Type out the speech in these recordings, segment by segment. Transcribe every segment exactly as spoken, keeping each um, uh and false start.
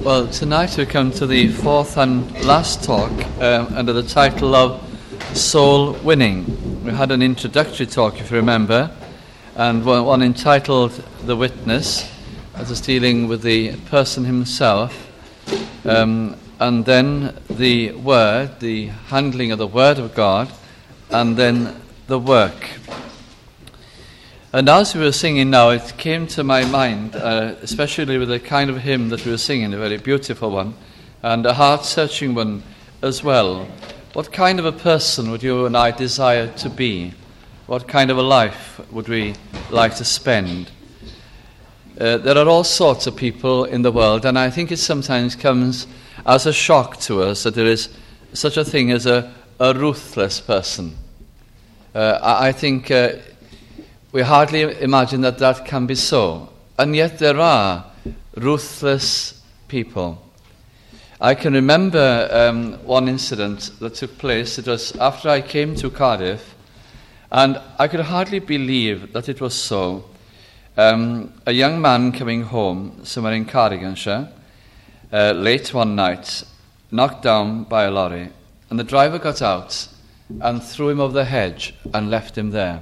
Well, tonight we come to the fourth and last talk um, under the title of Soul Winning. We had an introductory talk, if you remember, and one, one entitled The Witness, that is dealing with the person himself, um, and then the Word, the handling of the Word of God, and then the work. And as we were singing now, it came to my mind, uh, especially with the kind of hymn that we were singing, a very beautiful one, and a heart-searching one as well. What kind of a person would you and I desire to be? What kind of a life would we like to spend? Uh, there are all sorts of people in the world, and I think it sometimes comes as a shock to us that there is such a thing as a, a ruthless person. Uh, I, I think... Uh, We hardly imagine that that can be so. And yet there are ruthless people. I can remember um, one incident that took place. It was after I came to Cardiff, and I could hardly believe that it was so. Um, a young man coming home somewhere in Cardiganshire, uh, late one night, knocked down by a lorry, and the driver got out and threw him over the hedge and left him there.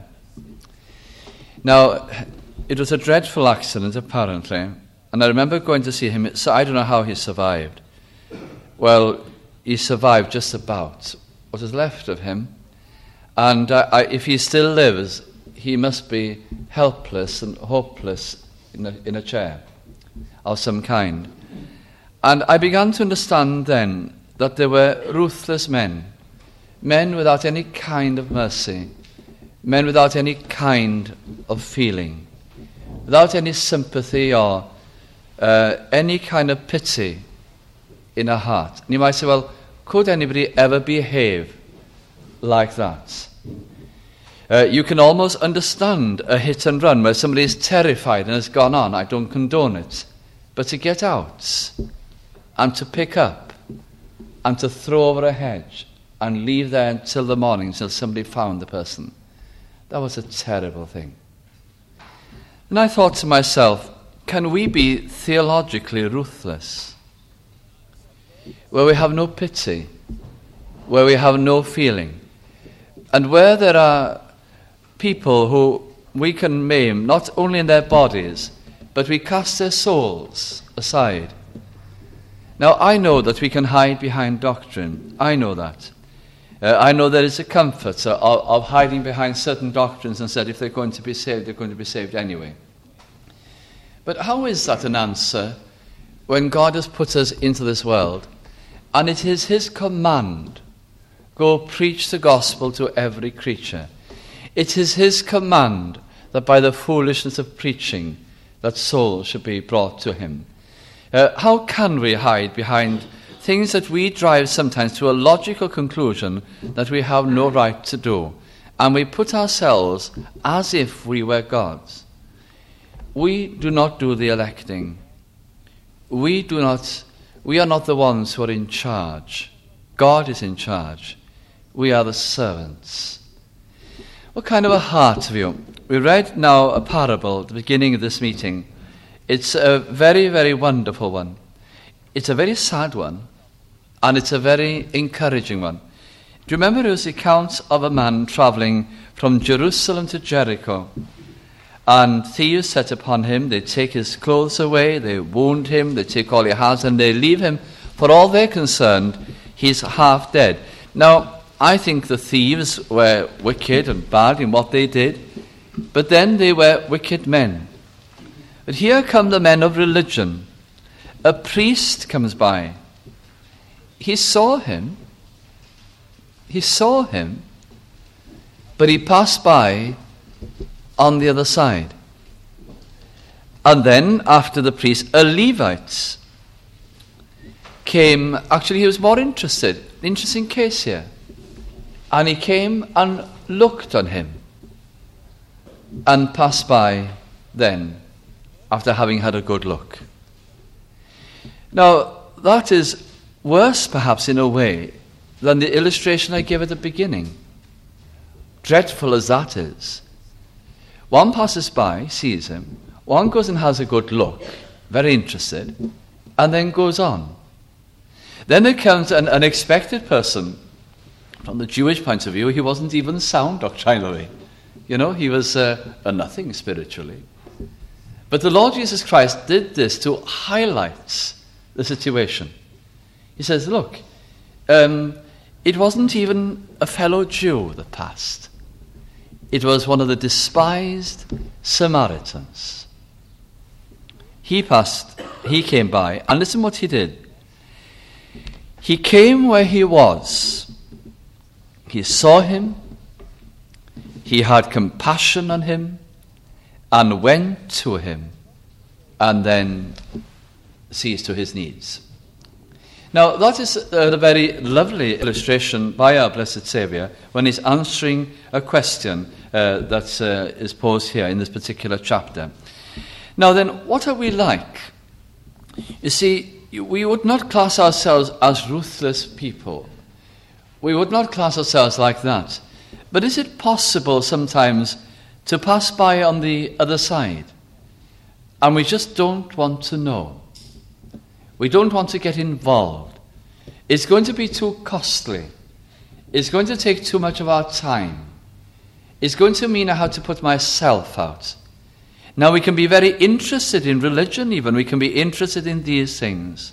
Now, it was a dreadful accident, apparently, and I remember going to see him, so I don't know how he survived. Well, he survived just about what was left of him, and uh, I, if he still lives, he must be helpless and hopeless in a, in a chair of some kind. And I began to understand then that there were ruthless men, men without any kind of mercy, men without any kind of feeling, without any sympathy or uh, any kind of pity in a heart. And you might say, well, could anybody ever behave like that? Uh, you can almost understand a hit and run where somebody is terrified and has gone on. I don't condone it. But to get out and to pick up and to throw over a hedge and leave there until the morning, until somebody found the person, that was a terrible thing. And I thought to myself, can we be theologically ruthless? Where we have no pity, where we have no feeling, and where there are people who we can maim, not only in their bodies, but we cast their souls aside. Now, I know that we can hide behind doctrine. I know that. Uh, I know there is a comfort of, of hiding behind certain doctrines and said if they're going to be saved, they're going to be saved anyway. But how is that an answer when God has put us into this world and it is his command, go preach the gospel to every creature. It is his command that by the foolishness of preaching that souls should be brought to him. Uh, how can we hide behind things that we drive sometimes to a logical conclusion that we have no right to do, and we put ourselves as if we were gods? We do not do the electing. We do not. We are not the ones who are in charge. God is in charge. We are the servants. What kind of a heart have you? We read now a parable at the beginning of this meeting. It's a very, very wonderful one. It's a very sad one. And it's a very encouraging one. Do you remember it was the account of a man travelling from Jerusalem to Jericho? And thieves set upon him, they take his clothes away, they wound him, they take all he has, and they leave him. For all they're concerned, he's half dead. Now, I think the thieves were wicked and bad in what they did, but then they were wicked men. But here come the men of religion. A priest comes by. He saw him, he saw him, but he passed by on the other side. And then, after the priest, a Levite came. Actually, he was more interested. Interesting case here. And he came and looked on him and passed by then, after having had a good look. Now, that is worse, perhaps, in a way, than the illustration I gave at the beginning. Dreadful as that is. One passes by, sees him, one goes and has a good look, very interested, and then goes on. Then there comes an unexpected person. From the Jewish point of view, he wasn't even sound doctrinally. You know, he was uh, a nothing spiritually. But the Lord Jesus Christ did this to highlight the situation. He says, look, um, it wasn't even a fellow Jew that passed. It was one of the despised Samaritans. He passed, he came by, and listen what he did. He came where he was. He saw him. He had compassion on him and went to him and then sees to his needs. Now, that is a very lovely illustration by our blessed Saviour when he's answering a question uh, that uh, is posed here in this particular chapter. Now then, what are we like? You see, we would not class ourselves as ruthless people. We would not class ourselves like that. But is it possible sometimes to pass by on the other side and we just don't want to know? We don't want to get involved. It's going to be too costly. It's going to take too much of our time. It's going to mean I have to put myself out. Now, we can be very interested in religion even. We can be interested in these things.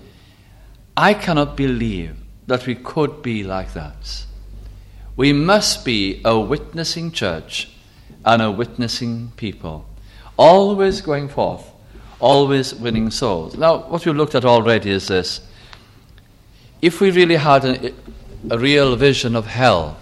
I cannot believe that we could be like that. We must be a witnessing church and a witnessing people. Always going forth. Always winning souls. Now, what we've looked at already is this. If we really had a, a real vision of hell,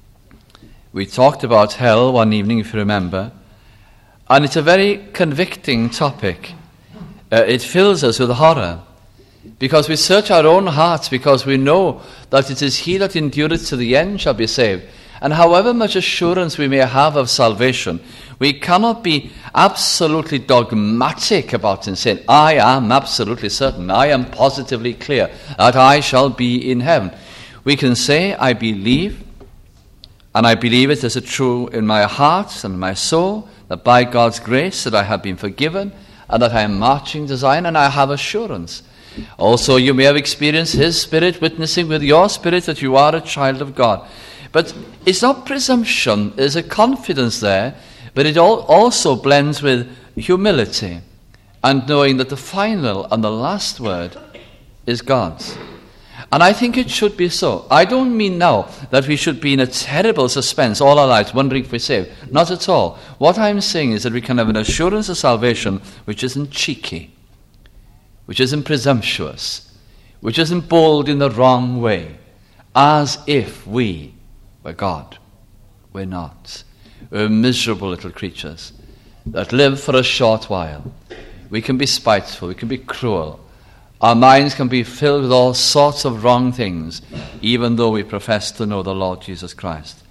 we talked about hell one evening, if you remember, and it's a very convicting topic. Uh, it fills us with horror, because we search our own hearts, because we know that it is he that endureth to the end shall be saved. And however much assurance we may have of salvation, we cannot be absolutely dogmatic about it and saying, I am absolutely certain, I am positively clear that I shall be in heaven. We can say, I believe, and I believe it as a true in my heart and my soul, that by God's grace that I have been forgiven, and that I am marching to Zion, and I have assurance. Also, you may have experienced his Spirit witnessing with your spirit that you are a child of God. But it's not presumption, there's a confidence there, but it all also blends with humility and knowing that the final and the last word is God's. And I think it should be so. I don't mean now that we should be in a terrible suspense all our lives, wondering if we're saved. Not at all. What I'm saying is that we can have an assurance of salvation which isn't cheeky, which isn't presumptuous, which isn't bold in the wrong way, as if we were God. We're not. We're miserable little creatures that live for a short while. We can be spiteful, we can be cruel. Our minds can be filled with all sorts of wrong things, even though we profess to know the Lord Jesus Christ.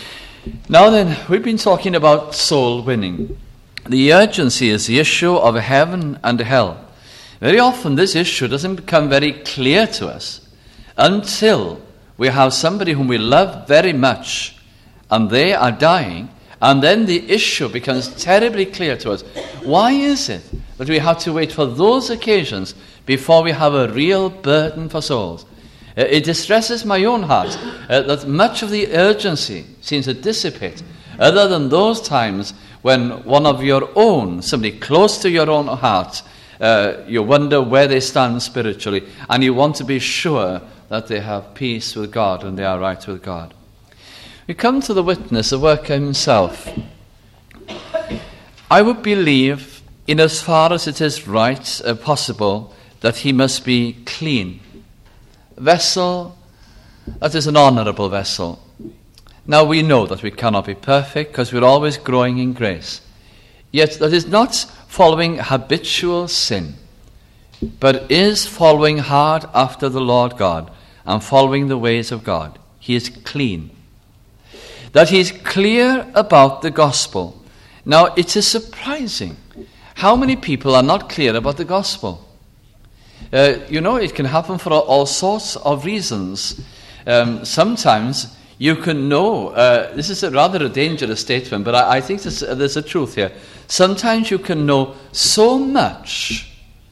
Now then, we've been talking about soul winning. The urgency is the issue of heaven and hell. Very often this issue doesn't become very clear to us until we have somebody whom we love very much and they are dying, and then the issue becomes terribly clear to us. Why is it that we have to wait for those occasions before we have a real burden for souls? Uh, it distresses my own heart uh, that much of the urgency seems to dissipate, other than those times when one of your own, somebody close to your own heart, uh, you wonder where they stand spiritually, and you want to be sure that they have peace with God and they are right with God. We come to the witness, the worker himself. I would believe, in as far as it is right, uh, possible, that he must be clean. Vessel, that is an honourable vessel. Now we know that we cannot be perfect because we're always growing in grace. Yet that is not following habitual sin, but is following hard after the Lord God and following the ways of God. He is clean. That he is clear about the gospel. Now it is surprising how many people are not clear about the gospel. Uh, you know, it can happen for all, all sorts of reasons. Um, sometimes you can know, uh, this is a rather a dangerous statement, but I, I think there's, uh, there's a truth here. Sometimes you can know so much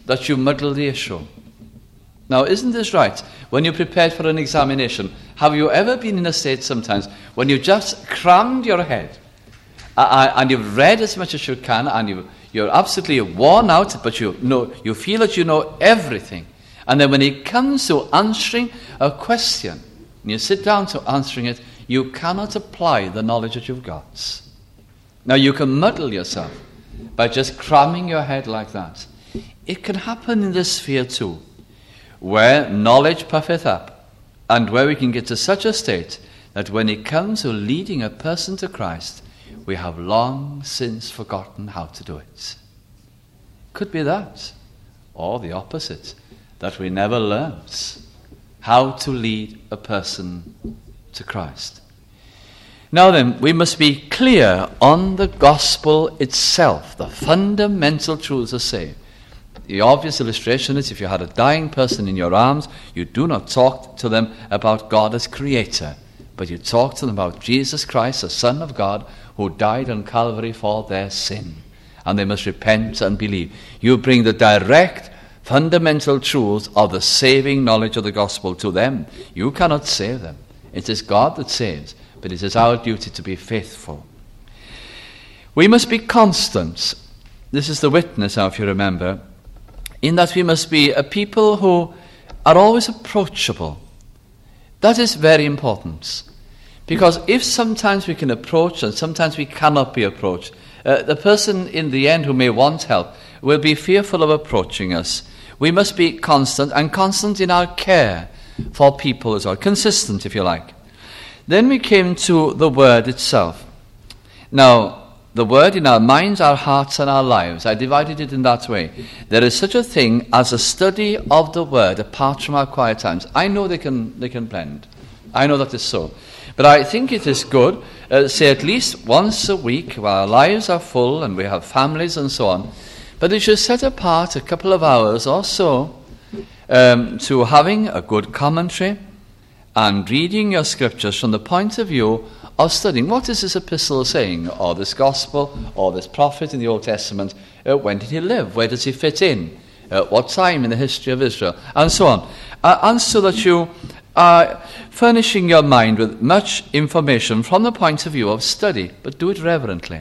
that you muddle the issue. Now, isn't this right? When you're prepared for an examination, have you ever been in a state sometimes when you just crammed your head uh, and you've read as much as you can and you, you're absolutely worn out, but you know, you feel that you know everything. And then when it comes to answering a question, and you sit down to answering it, you cannot apply the knowledge that you've got. Now, you can muddle yourself by just cramming your head like that. It can happen in this sphere too, where knowledge puffeth up, and where we can get to such a state that when it comes to leading a person to Christ, we have long since forgotten how to do it. Could be that, or the opposite, that we never learnt how to lead a person to Christ. Now then, we must be clear on the gospel itself, the fundamental truths are saved. The obvious illustration is if you had a dying person in your arms, you do not talk to them about God as creator, but you talk to them about Jesus Christ, the Son of God, who died on Calvary for their sin. And they must repent and believe. You bring the direct, fundamental truths of the saving knowledge of the gospel to them. You cannot save them. It is God that saves, but it is our duty to be faithful. We must be constant. This is the witness now, if you remember, in that we must be a people who are always approachable. That is very important. Because if sometimes we can approach and sometimes we cannot be approached, uh, the person in the end who may want help will be fearful of approaching us. We must be constant, and constant in our care for people as well. Consistent, if you like. Then we came to the word itself. Now, the word in our minds, our hearts, and our lives. I divided it in that way. There is such a thing as a study of the word apart from our quiet times. I know they can they can blend. I know that is so. But I think it is good, uh, say at least once a week, while our lives are full and we have families and so on, but we should set apart a couple of hours or so um, to having a good commentary and reading your scriptures from the point of view of studying what is this epistle saying, or this gospel, or this prophet in the Old Testament. Uh, when did he live? Where does he fit in? Uh, what time in the history of Israel? And so on. Uh, and so that you are furnishing your mind with much information from the point of view of study, but do it reverently.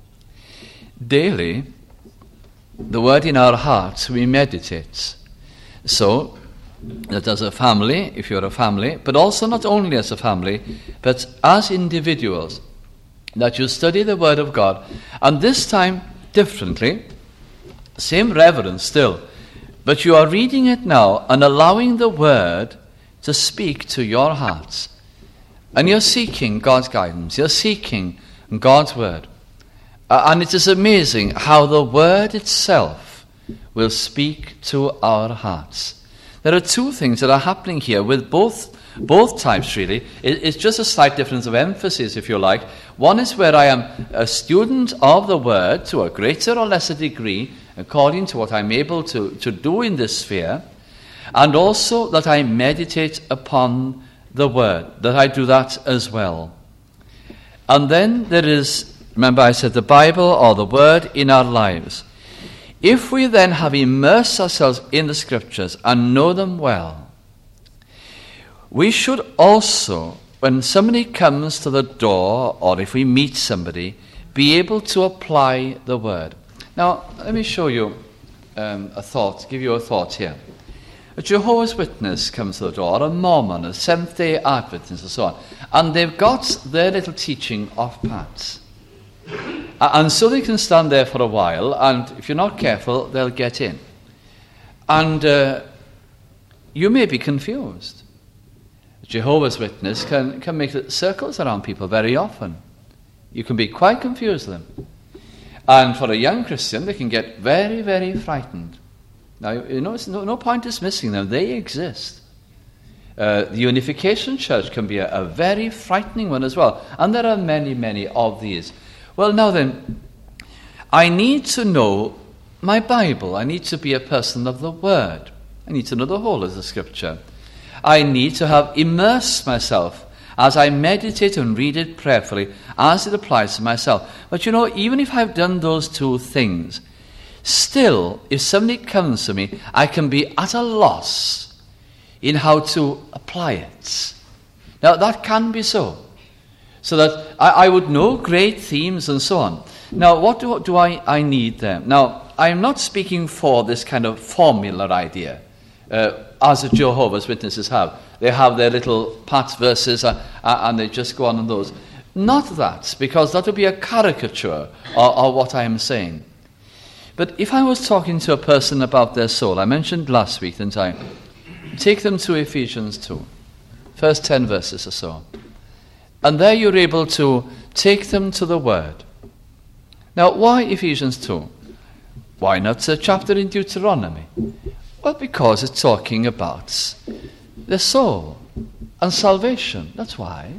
Daily, the word in our hearts, we meditate. So that as a family, if you're a family, but also not only as a family, but as individuals, that you study the Word of God, and this time differently, same reverence still, but you are reading it now and allowing the Word to speak to your hearts. And you're seeking God's guidance, you're seeking God's Word. Uh, and it is amazing how the Word itself will speak to our hearts. There are two things that are happening here with both both types, really. It, it's just a slight difference of emphasis, if you like. One is where I am a student of the Word to a greater or lesser degree, according to what I'm able to, to do in this sphere, and also that I meditate upon the Word, that I do that as well. And then there is, remember I said the Bible or the Word in our lives. If we then have immersed ourselves in the Scriptures and know them well, we should also, when somebody comes to the door, or if we meet somebody, be able to apply the Word. Now, let me show you um, a thought, give you a thought here. A Jehovah's Witness comes to the door, or a Mormon, a Seventh-day Adventist, and so on, and they've got their little teaching off pat. And so they can stand there for a while, and if you're not careful, they'll get in. And uh, you may be confused. Jehovah's Witness can, can make circles around people very often. You can be quite confused with them. And for a young Christian, they can get very, very frightened. Now, you know, it's no, no point dismissing them. They exist. Uh, the Unification Church can be a, a very frightening one as well. And there are many, many of these. Well, now then, I need to know my Bible. I need to be a person of the Word. I need to know the whole of the Scripture. I need to have immersed myself as I meditate and read it prayerfully, as it applies to myself. But you know, even if I've done those two things, Still, if somebody comes to me, I can be at a loss in how to apply it. Now, that can be so. So that I, I would know great themes and so on. Now, what do, do I, I need there? Now, I'm not speaking for this kind of formula idea, uh, as the Jehovah's Witnesses have. They have their little pat verses uh, uh, and they just go on on those. Not that, because that would be a caricature of, of what I am saying. But if I was talking to a person about their soul, I mentioned last week, didn't I? Take them to Ephesians two, first ten verses or so. And there you're able to take them to the Word. Now, why Ephesians two? Why not a chapter in Deuteronomy? Well, because it's talking about the soul and salvation. That's why.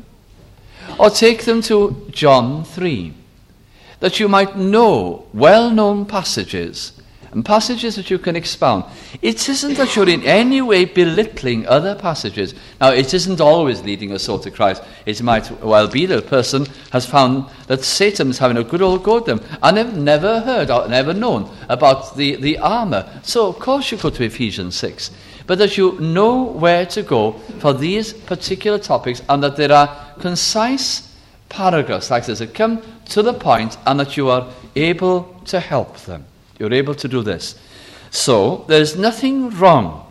Or take them to John three, that you might know well-known passages, and passages that you can expound. It isn't that you're in any way belittling other passages. Now, it isn't always leading us all to Christ. It might well be that a person has found that Satan is having a good old go at them, and they've never heard or never known about the, the armour. So, of course, you go to Ephesians six. But that you know where to go for these particular topics, and that there are concise paragraphs like this that come to the point, and that you are able to help them. You're able to do this. So, there's nothing wrong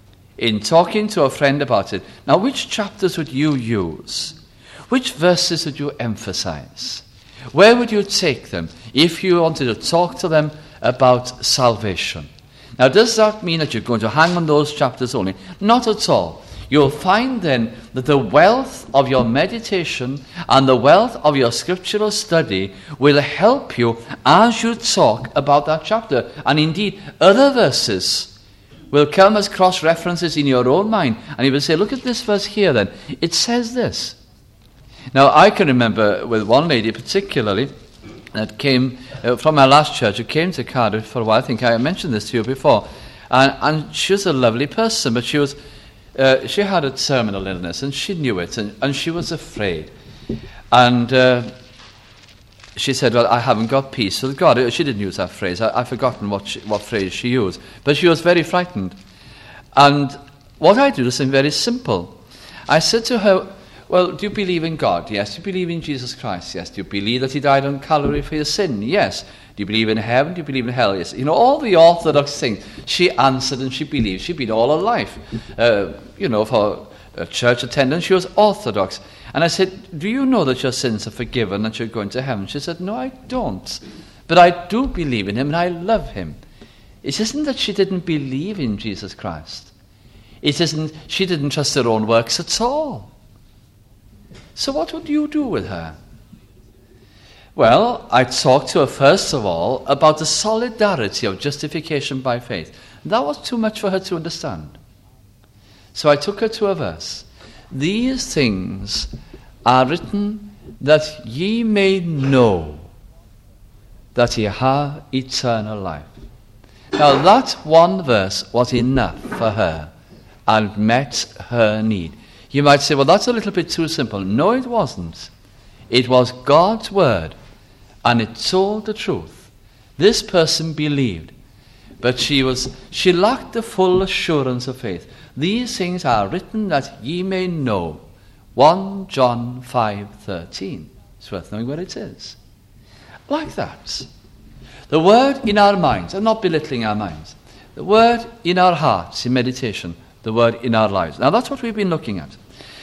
in talking to a friend about it. Now, which chapters would you use? Which verses would you emphasize? Where would you take them if you wanted to talk to them about salvation? Now, does that mean that you're going to hang on those chapters only? Not at all. You'll find then that the wealth of your meditation and the wealth of your scriptural study will help you as you talk about that chapter. And indeed, other verses will come as cross-references in your own mind. And you will say, look at this verse here then. It says this. Now, I can remember with one lady particularly that came uh, from our last church, who came to Cardiff for a while. I think I mentioned this to you before. And, and she was a lovely person, but she was... Uh, she had a terminal illness, and she knew it, and, and she was afraid. And uh, she said, well, I haven't got peace with God. She didn't use that phrase. I, I've forgotten what, she, what phrase she used. But she was very frightened. And what I do is something very simple. I said to her, well, do you believe in God? Yes. Do you believe in Jesus Christ? Yes. Do you believe that he died on Calvary for your sin? Yes. Do you believe in heaven? Do you believe in hell? Yes. You know, all the orthodox things. She answered and she believed. She'd been all her life. Uh, you know, for uh, church attendance, she was orthodox. And I said, do you know that your sins are forgiven, that you're going to heaven? She said, no, I don't. But I do believe in him and I love him. It isn't that she didn't believe in Jesus Christ. It isn't, she didn't trust her own works at all. So what would you do with her? Well, I talked to her first of all about the solidarity of justification by faith. That was too much for her to understand. So I took her to a verse. These things are written that ye may know that ye have eternal life. Now that one verse was enough for her and met her need. You might say, well, that's a little bit too simple. No, it wasn't. It was God's word, and it told the truth. This person believed, but she was she lacked the full assurance of faith. These things are written that ye may know. First John five thirteen. It's worth knowing where it is. Like that. The word in our minds, I'm not belittling our minds. The word in our hearts, in meditation. The word in our lives. Now that's what we've been looking at.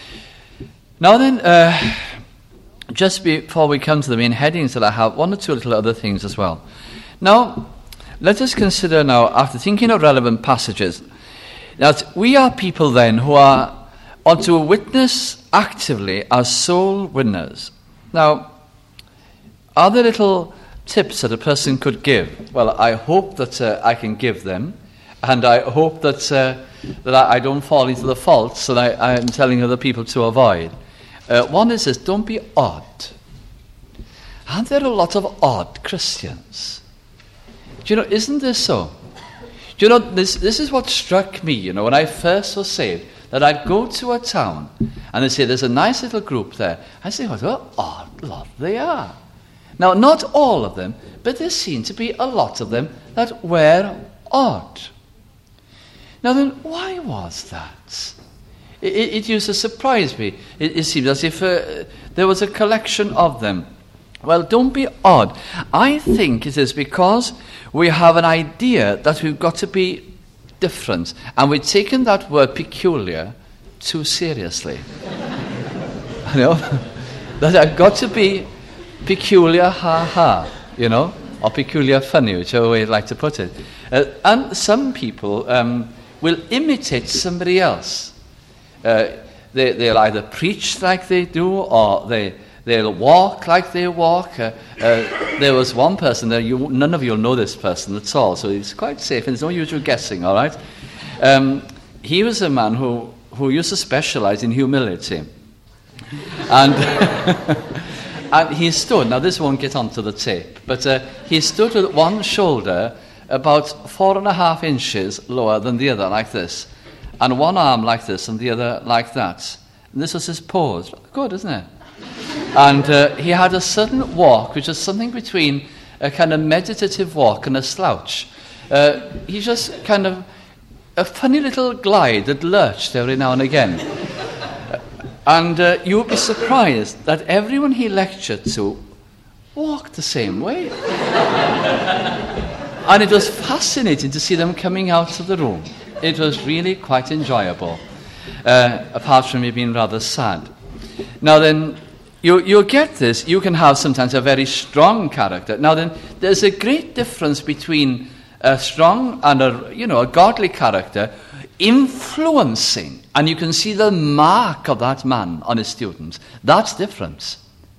Now then, uh, just before we come to the main headings that I have, one or two little other things as well. Now, let us consider now, after thinking of relevant passages, that we are people then who are ought to witness actively as soul winners. Now, are there little tips that a person could give? Well, I hope that uh, I can give them, and I hope that uh, that I, I don't fall into the faults that I, I'm telling other people to avoid. Uh, one is this: don't be odd. Aren't there a lot of odd Christians? Do you know, isn't this so? Do you know, this, this is what struck me, you know, when I first was saved, that I'd go to a town, and they'd say, there's a nice little group there. I'd say, what an odd lot they are. Now, not all of them, but there seemed to be a lot of them that were odd. Now then, why was that? It, it, it used to surprise me. It, it seemed as if uh, there was a collection of them. Well, don't be odd. I think it is because we have an idea that we've got to be different, and we've taken that word peculiar too seriously. You know? That I've got to be peculiar, ha ha, you know, or peculiar funny, whichever way you'd like to put it. Uh, and some people um, will imitate somebody else. Uh, they, they'll either preach like they do, or they, they'll walk like they walk. Uh, uh, there was one person there, you, none of you will know this person at all, so it's quite safe, and there's no usual guessing, all right? Um, he was a man who, who used to specialize in humility. And, and he stood, now this won't get onto the tape, but uh, he stood with one shoulder about four and a half inches lower than the other, like this, and one arm like this and the other like that. And this was his pose. Good, isn't it? And uh, he had a sudden walk, which was something between a kind of meditative walk and a slouch. Uh, he just kind of, a funny little glide that lurched every now and again. And uh, you would be surprised that everyone he lectured to walked the same way. And it was fascinating to see them coming out of the room. It was really quite enjoyable, uh, apart from me being rather sad. Now then, you, you'll get this. You can have sometimes a very strong character. Now then, there's a great difference between a strong and a, you know, a godly character influencing, and you can see the mark of that man on his students. That's different.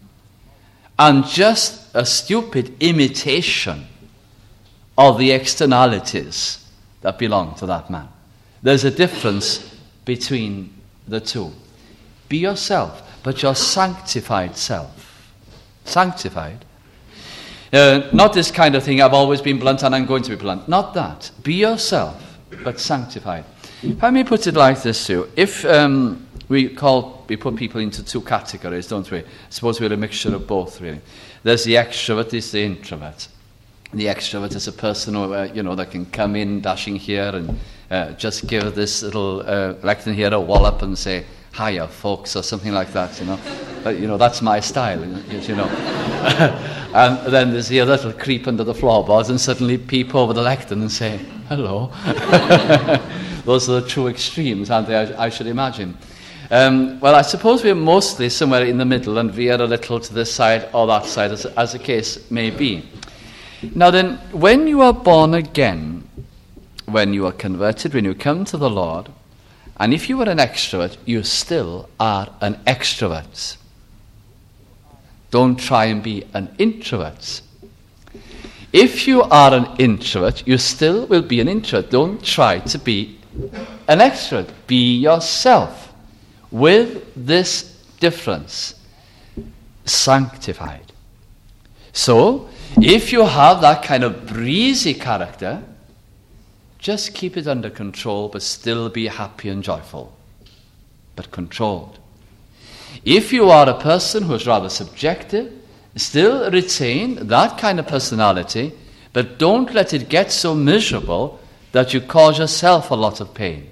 And just a stupid imitation of the externalities that belong to that man. There's a difference between the two. Be yourself, but your sanctified self. Sanctified. Uh, not this kind of thing, I've always been blunt and I'm going to be blunt. Not that. Be yourself, but sanctified. If I may put it like this too, if um, we call, we put people into two categories, don't we? I suppose we're a mixture of both, really. There's the extrovert, there's the introvert. The extrovert is a person who, uh, you know, that can come in, dashing here, and uh, just give this little uh, lectern here a wallop and say, hiya, folks, or something like that, you know. But, you know, that's my style, you know. And then there's the other little creep under the floorboards and suddenly peep over the lectern and say, hello. Those are the true extremes, aren't they, I, I should imagine. Um, well, I suppose we're mostly somewhere in the middle and veer a little to this side or that side, as, as the case may be. Now then, when you are born again, when you are converted, when you come to the Lord, and if you were an extrovert, you still are an extrovert. Don't try and be an introvert. If you are an introvert, you still will be an introvert. Don't try to be an extrovert. Be yourself, with this difference: sanctified. So, if you have that kind of breezy character, just keep it under control, but still be happy and joyful, but controlled. If you are a person who is rather subjective, still retain that kind of personality, but don't let it get so miserable that you cause yourself a lot of pain,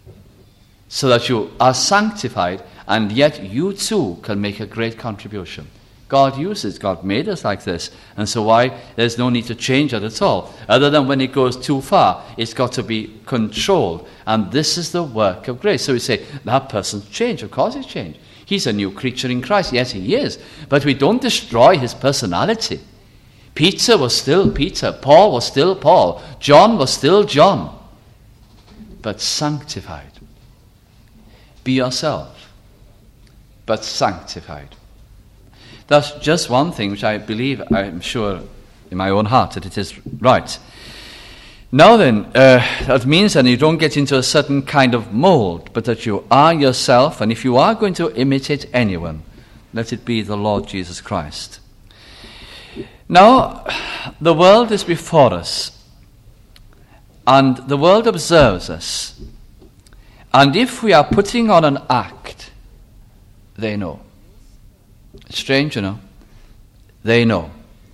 so that you are sanctified, and yet you too can make a great contribution. God uses, God made us like this, and so why? There's no need to change it at all, other than when it goes too far, it's got to be controlled, and this is the work of grace. So we say, that person's changed. Of course he's changed. He's a new creature in Christ. Yes, he is. But we don't destroy his personality. Peter was still Peter. Paul was still Paul. John was still John. But sanctified. Be yourself, but sanctified. That's just one thing which I believe, I'm sure in my own heart, that it is right. Now then, uh, that means that you don't get into a certain kind of mold, but that you are yourself, and if you are going to imitate anyone, let it be the Lord Jesus Christ. Now, the world is before us, and the world observes us, and if we are putting on an act, they know. It's strange, you know. They know.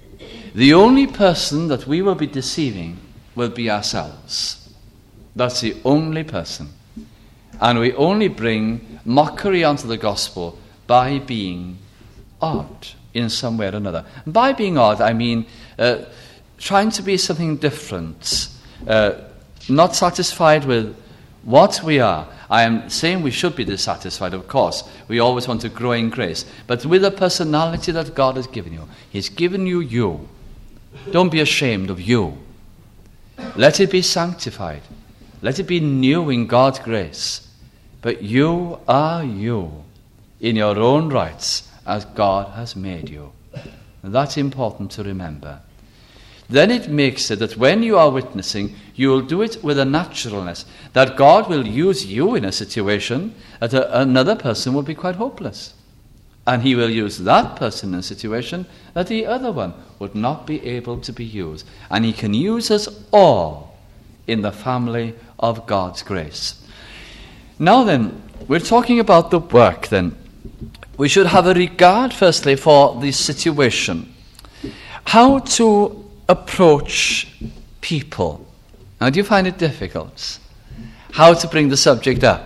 the only person that we will be deceiving will be ourselves. That's the only person. And we only bring mockery onto the gospel by being odd in some way or another. And by being odd, I mean uh, trying to be something different, uh, not satisfied with what we are. I am saying we should be dissatisfied, of course. We always want to grow in grace. But with the personality that God has given you, He's given you you. Don't be ashamed of you. Let it be sanctified. Let it be new in God's grace. But you are you in your own rights as God has made you. And that's important to remember. Then it makes it that when you are witnessing, you will do it with a naturalness, that God will use you in a situation that a, another person will be quite hopeless. And He will use that person in a situation that the other one would not be able to be used. And He can use us all in the family of God's grace. Now then, we're talking about the work then. We should have a regard, firstly, for the situation. How to approach people. Now, do you find it difficult? How to bring the subject up?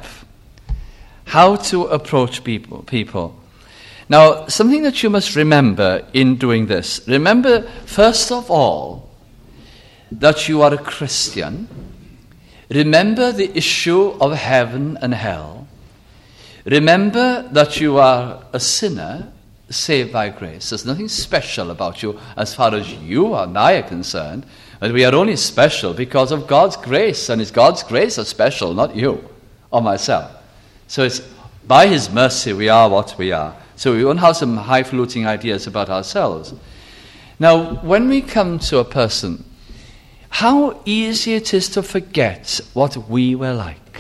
How to approach people? people. Now, something that you must remember in doing this, remember, first of all, that you are a Christian. Remember the issue of heaven and hell. Remember that you are a sinner saved by grace. There's nothing special about you as far as you and I are concerned. But we are only special because of God's grace. And it's God's grace that's special, not you or myself. So it's by His mercy we are what we are. So we won't have some highfalutin ideas about ourselves. Now, when we come to a person, how easy it is to forget what we were like.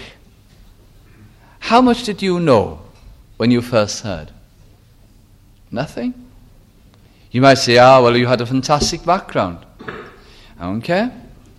How much did you know when you first heard? Nothing. You might say, ah, well, you had a fantastic background. I don't care.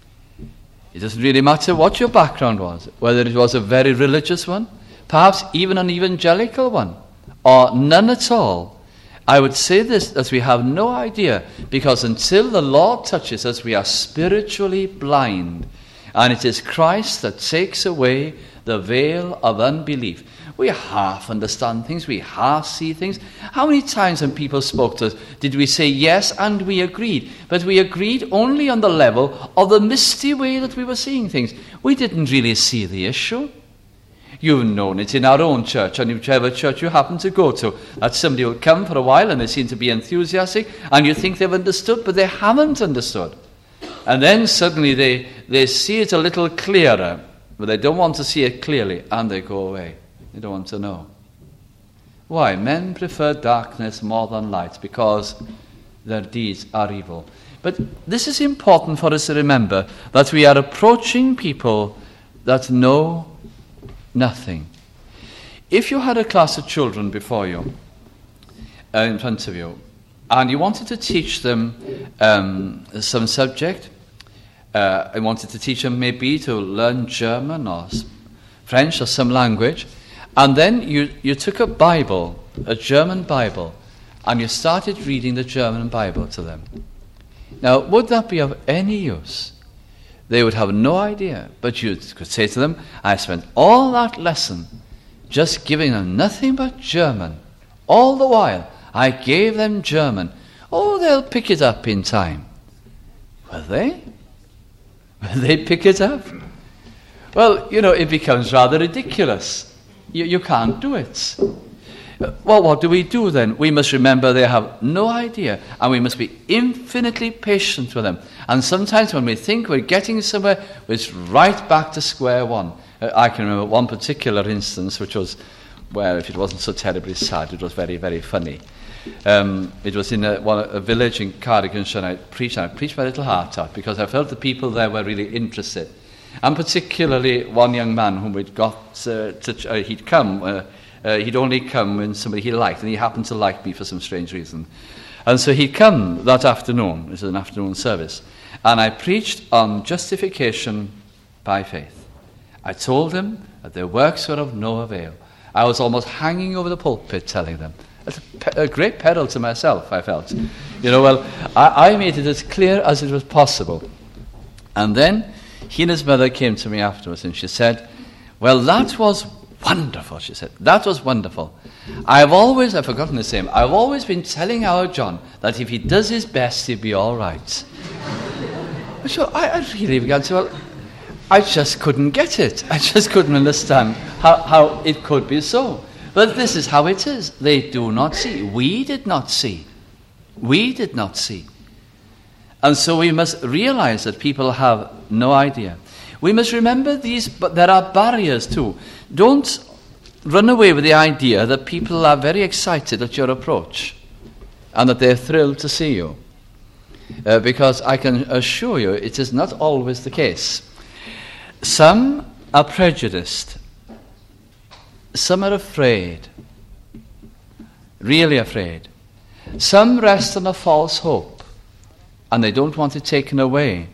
It doesn't really matter what your background was, whether it was a very religious one, perhaps even an evangelical one, or none at all. I would say this, that we have no idea, because until the Lord touches us, we are spiritually blind. And it is Christ that takes away the veil of unbelief. We half understand things, we half see things. How many times when people spoke to us did we say yes and we agreed? But we agreed only on the level of the misty way that we were seeing things. We didn't really see the issue. You've known it in our own church, and whichever church you happen to go to, that somebody will come for a while and they seem to be enthusiastic, and you think they've understood, but they haven't understood. And then suddenly they, they see it a little clearer, but they don't want to see it clearly, and they go away. They don't want to know. Why? Men prefer darkness more than light, because their deeds are evil. But this is important for us to remember, that we are approaching people that know nothing. If you had a class of children before you, uh, in front of you, and you wanted to teach them um, some subject, uh, I wanted to teach them maybe to learn German or French or some language, and then you, you took a Bible, a German Bible, and you started reading the German Bible to them. Now, would that be of any use? They would have no idea, but you could say to them, I spent all that lesson just giving them nothing but German. All the while, I gave them German. Oh, they'll pick it up in time. Will they? Will they pick it up? Well, you know, it becomes rather ridiculous. You, you can't do it. Well, what do we do then? We must remember they have no idea, and we must be infinitely patient with them. And sometimes when we think we're getting somewhere, it's right back to square one. Uh, I can remember one particular instance, which was, well, if it wasn't so terribly sad, it was very, very funny. Um, it was in a, one, a village in Cardiganshire, and I preached, and I preached my little heart out, because I felt the people there were really interested. And particularly one young man whom we'd got uh, to, uh, he'd come, uh, Uh, he'd only come when somebody he liked, and he happened to like me for some strange reason. And so he'd come that afternoon. It was an afternoon service. And I preached on justification by faith. I told them that their works were of no avail. I was almost hanging over the pulpit telling them At a, pe- a great peril to myself, I felt. You know, well, I, I made it as clear as it was possible. And then he and his mother came to me afterwards and she said, well, that was wonderful, she said. That was wonderful. I've always, I've forgotten his name, I've always been telling our John that if he does his best, he'll be all right. So I, I really began to, well, I just couldn't get it. I just couldn't understand how, how it could be so. But this is how it is. They do not see. We did not see. We did not see. And so we must realize that people have no idea. We must remember these, but there are barriers too. Don't run away with the idea that people are very excited at your approach and that they're thrilled to see you. Uh, because I can assure you it is not always the case. Some are prejudiced. Some are afraid. Really afraid. Some rest on a false hope and they don't want it taken away.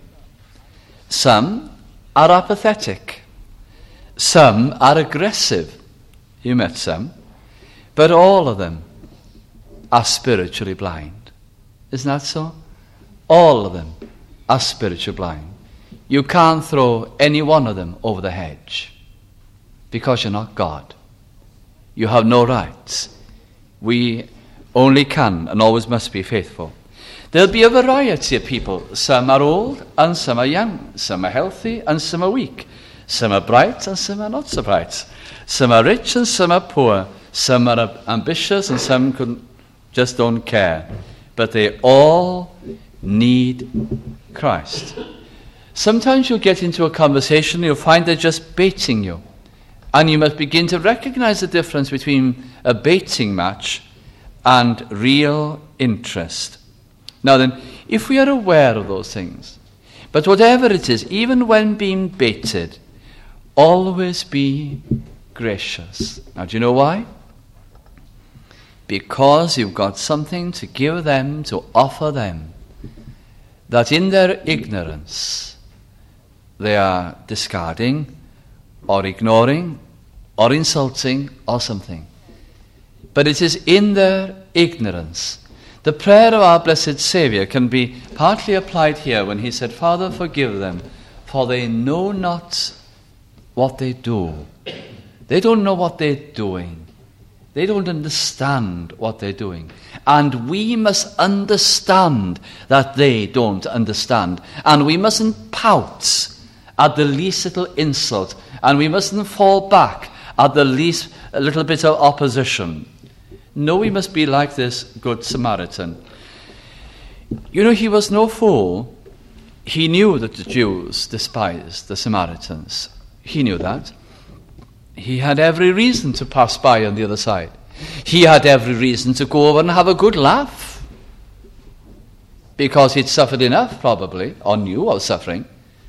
Some are apathetic. Some are aggressive. You met some. But all of them are spiritually blind. Isn't that so? All of them are spiritually blind. You can't throw any one of them over the hedge because you're not God. You have no rights. We only can and always must be faithful. There'll be a variety of people. Some are old and some are young. Some are healthy and some are weak. Some are bright and some are not so bright. Some are rich and some are poor. Some are ambitious and some couldn't, just don't care. But they all need Christ. Sometimes you'll get into a conversation and you'll find they're just baiting you. And you must begin to recognize the difference between a baiting match and real interest. Now then, if we are aware of those things, but whatever it is, even when being baited, always be gracious. Now, do you know why? Because you've got something to give them, to offer them, that in their ignorance they are discarding or ignoring or insulting or something. But it is in their ignorance. The prayer of our blessed Saviour can be partly applied here when he said, Father, forgive them, for they know not what they do. They don't know what they're doing. They don't understand what they're doing. And we must understand that they don't understand. And we mustn't pout at the least little insult. And we mustn't fall back at the least little bit of opposition. No, we must be like this Good Samaritan. You know, he was no fool. He knew that the Jews despised the Samaritans. He knew that. He had every reason to pass by on the other side. He had every reason to go over and have a good laugh. Because he'd suffered enough, probably, or knew of suffering,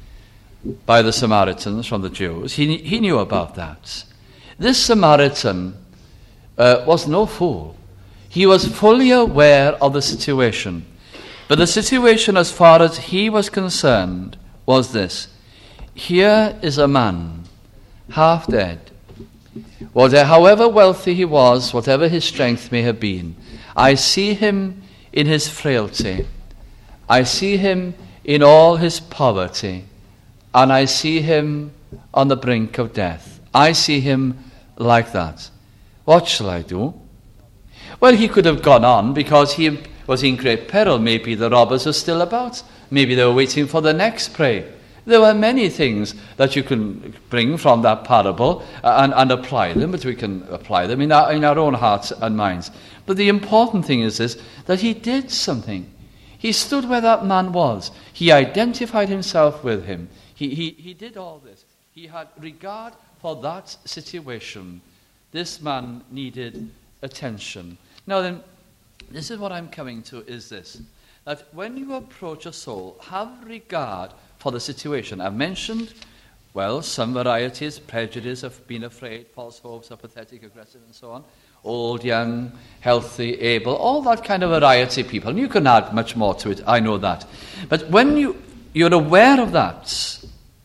by the Samaritans from the Jews. He, he knew about that. This Samaritan uh, was no fool. He was fully aware of the situation. But the situation, as far as he was concerned, was this. Here is a man, half dead. Whatever, however wealthy he was, whatever his strength may have been, I see him in his frailty. I see him in all his poverty. And I see him on the brink of death. I see him like that. What shall I do? Well, he could have gone on because he was in great peril. Maybe the robbers were still about. Maybe they were waiting for the next prey. There were many things that you can bring from that parable and, and apply them, but we can apply them in our, in our own hearts and minds. But the important thing is this, that he did something. He stood where that man was. He identified himself with him. He, he, he did all this. He had regard for that situation. This man needed attention. Now then, this is what I'm coming to, is this. That when you approach a soul, have regard for the situation. I've mentioned, well, some varieties, prejudice of being afraid, false hopes, apathetic, aggressive, and so on. Old, young, healthy, able, all that kind of variety of people. And you can add much more to it, I know that. But when you, you're aware of that,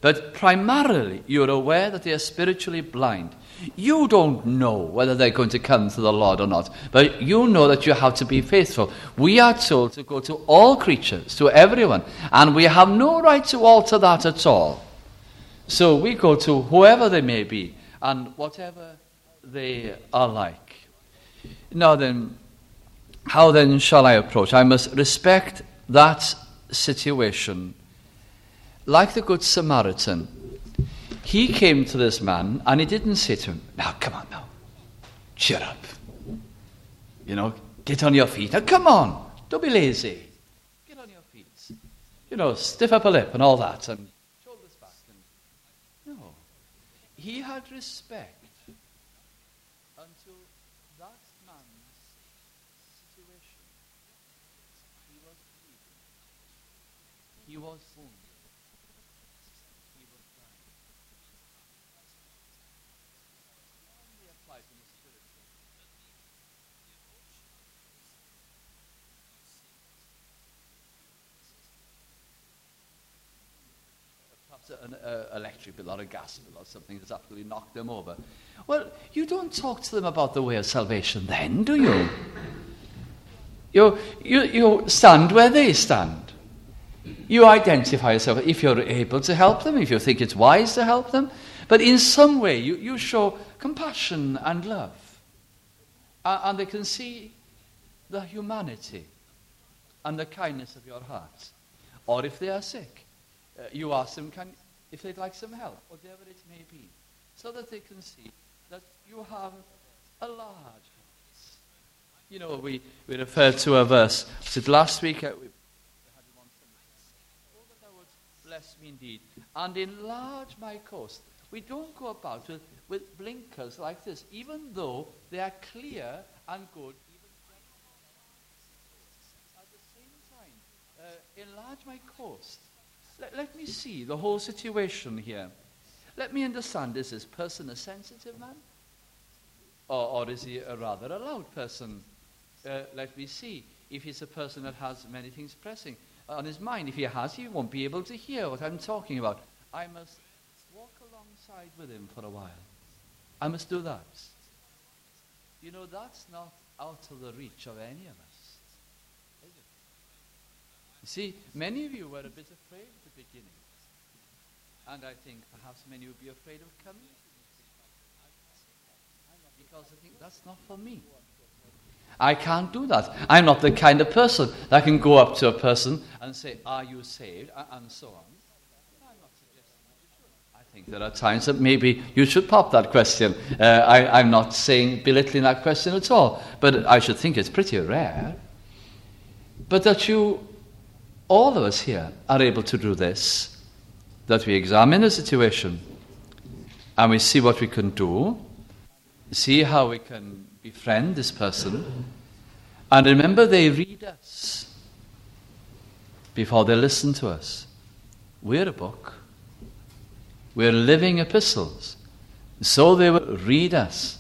But primarily, you're aware that they are spiritually blind. You don't know whether they're going to come to the Lord or not, but you know that you have to be faithful. We are told to go to all creatures, to everyone, and we have no right to alter that at all. So we go to whoever they may be, and whatever they are like. Now then, how then shall I approach? I must respect that situation. Like the Good Samaritan, he came to this man and he didn't say to him, now come on now, cheer up. You know, get on your feet. Now come on, don't be lazy. Get on your feet. You know, stiff upper lip and all that and shoulders back. And... No, he had respect until that man's situation. He was bleeding. He was wounded. An uh, electric bill or a gas bill or something that's absolutely knocked them over. Well, you don't talk to them about the way of salvation then, do you? You, you, you stand where they stand. You identify yourself if you're able to help them, if you think it's wise to help them. But in some way, you, you show compassion and love. Uh, and they can see the humanity and the kindness of your heart. Or if they are sick, uh, you ask them can, if they'd like some help, whatever it may be, so that they can see that you have a large heart. You know, we, we referred to a verse. Was it last week? Uh, we had one oh, that thou wouldst bless me indeed, and enlarge my coast. We don't go about with, with blinkers like this, even though they are clear and good. At the same time, uh, enlarge my coast. Let, let me see the whole situation here. Let me understand, is this person a sensitive man? Or, or is he a rather a loud person? Uh, let me see if he's a person that has many things pressing on his mind. If he has, he won't be able to hear what I'm talking about. I must walk alongside with him for a while. I must do that. You know, that's not out of the reach of any of us, is it? You see, many of you were a bit afraid at the beginning. And I think perhaps many would be afraid of coming. Because I think that's not for me. I can't do that. I'm not the kind of person that can go up to a person and say, are you saved? And so on. I'm not suggesting that you should. I think there are times that maybe you should pop that question. Uh, I, I'm not saying belittling that question at all. But I should think it's pretty rare. But that you, all of us here, are able to do this. That we examine the situation and we see what we can do. See how we can befriend this person. And remember, they read us before they listen to us. We're a book. We're living epistles. So they will read us.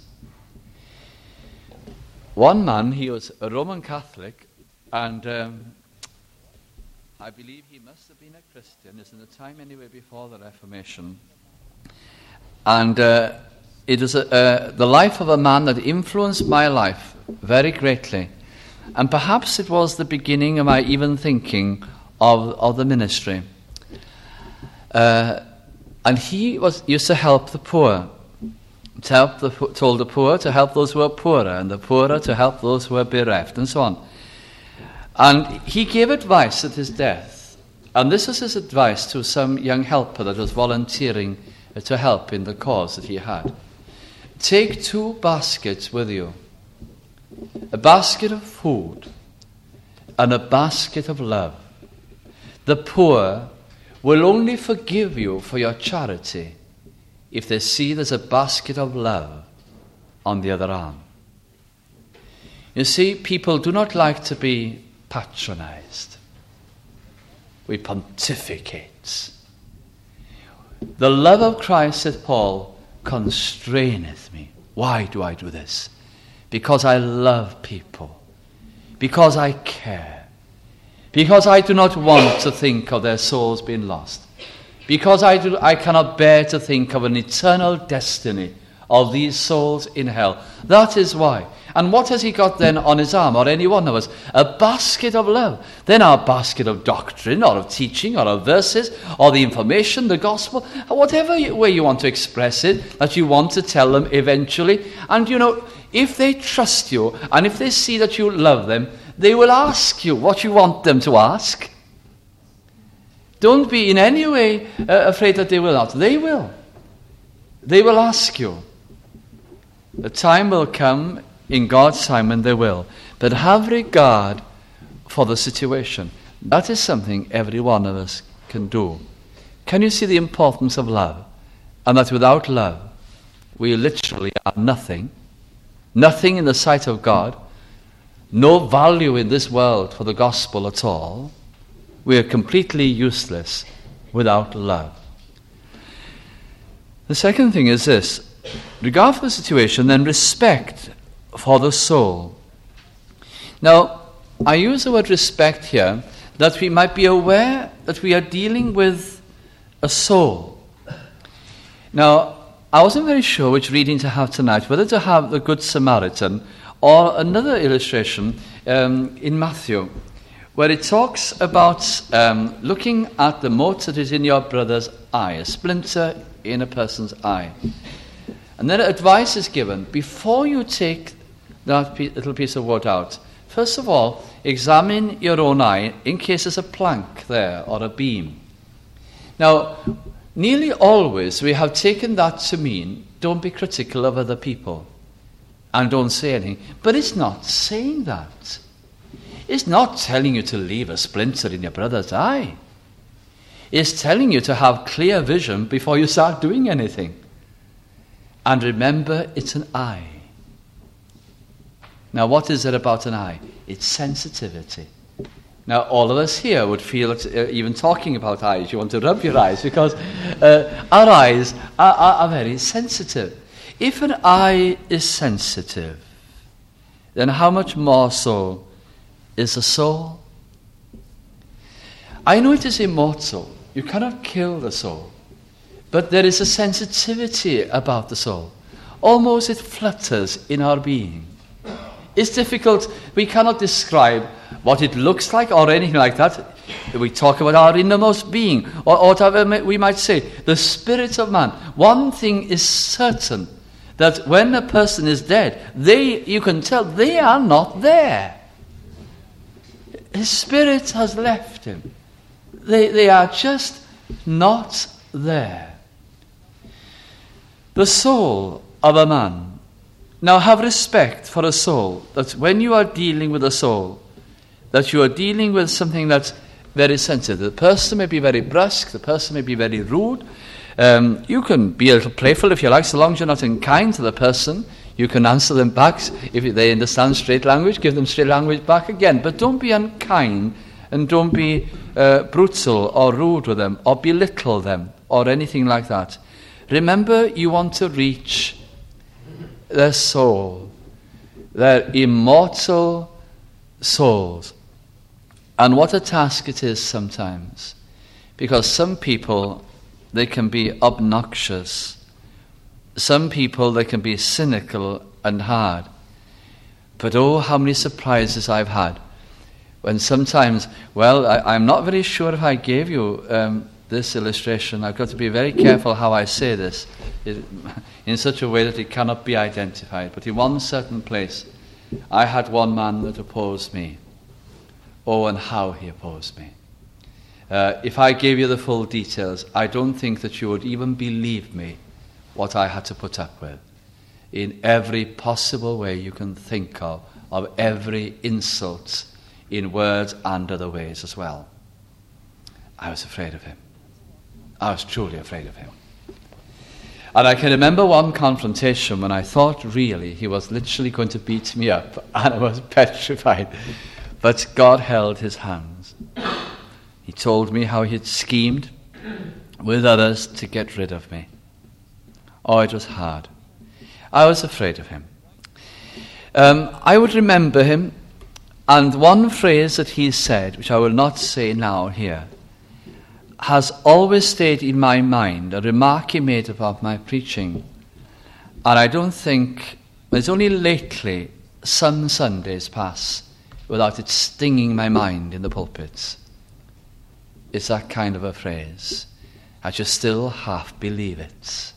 One man, he was a Roman Catholic, and um, I believe he must have been a Christian. It's in the time anyway before the Reformation. And uh, it is a, uh, the life of a man that influenced my life very greatly. And perhaps it was the beginning of my even thinking of, of the ministry. Uh, and he was used to help the poor. To help the, told the poor to help those who are poorer, and the poorer to help those who are bereft, and so on. And he gave advice at his death. And this was his advice to some young helper that was volunteering to help in the cause that he had. Take two baskets with you. A basket of food and a basket of love. The poor will only forgive you for your charity if they see there's a basket of love on the other arm. You see, people do not like to be patronized. We pontificate. The love of Christ, said Paul, constraineth me. Why do I do this? Because I love people. Because I care. Because I do not want to think of their souls being lost. because I, do, I cannot bear to think of an eternal destiny of these souls in hell. That is why. And what has he got then on his arm, or any one of us? A basket of love. Then our basket of doctrine, or of teaching, or of verses, or the information, the gospel, whatever way you want to express it, that you want to tell them eventually. And you know, if they trust you, and if they see that you love them, they will ask you what you want them to ask. Don't be in any way uh, afraid that they will not. They will. They will ask you. The time will come, in God's time, when they will. But have regard for the situation. That is something every one of us can do. Can you see the importance of love? And that without love, we literally are nothing. Nothing in the sight of God. No value in this world for the gospel at all. We are completely useless without love. The second thing is this. Regard for the situation, then respect for the soul. Now, I use the word respect here that we might be aware that we are dealing with a soul. Now, I wasn't very sure which reading to have tonight, whether to have the Good Samaritan or another illustration um, in Matthew, where it talks about um, looking at the mote that is in your brother's eye, a splinter in a person's eye. And then advice is given, before you take that little piece of wood out, first of all, examine your own eye in case there's a plank there or a beam. Now, nearly always we have taken that to mean, don't be critical of other people and don't say anything. But it's not saying that. It's not telling you to leave a splinter in your brother's eye. It's telling you to have clear vision before you start doing anything. And remember, it's an eye. Now, what is it about an eye? It's sensitivity. Now, all of us here would feel, that, uh, even talking about eyes, you want to rub your eyes, because uh, our eyes are, are, are very sensitive. If an eye is sensitive, then how much more so is the soul? I know it is immortal. You cannot kill the soul. But there is a sensitivity about the soul. Almost it flutters in our being. It's difficult. We cannot describe what it looks like or anything like that. We talk about our innermost being, or, or whatever we might say, the spirit of man. One thing is certain, that when a person is dead, they, you can tell they are not there. His spirit has left him. They, they are just not there. The soul of a man. Now have respect for a soul, that when you are dealing with a soul, that you are dealing with something that's very sensitive. The person may be very brusque, the person may be very rude. Um, you can be a little playful if you like, so long as you're not unkind to the person. You can answer them back. If they understand straight language, give them straight language back again. But don't be unkind, and don't be uh, brutal or rude with them, or belittle them, or anything like that. Remember, you want to reach their soul, their immortal souls. And what a task it is sometimes. Because some people, they can be obnoxious. Some people, they can be cynical and hard. But oh, how many surprises I've had. When sometimes, well, I, I'm not very sure if I gave you um, this illustration. I've got to be very careful how I say this, it, in such a way that it cannot be identified. But in one certain place, I had one man that opposed me. Oh, and how he opposed me. Uh, if I gave you the full details, I don't think that you would even believe me what I had to put up with. In every possible way you can think of, of every insult in words and other ways as well. I was afraid of him. I was truly afraid of him. And I can remember one confrontation when I thought really he was literally going to beat me up, and I was petrified. But God held his hands. He told me how he had schemed with others to get rid of me. Oh, it was hard. I was afraid of him. Um, I would remember him, and one phrase that he said, which I will not say now here, has always stayed in my mind, a remark he made about my preaching. And I don't think, there's only lately some Sundays pass without it stinging my mind in the pulpits. It's that kind of a phrase. I just still half believe it.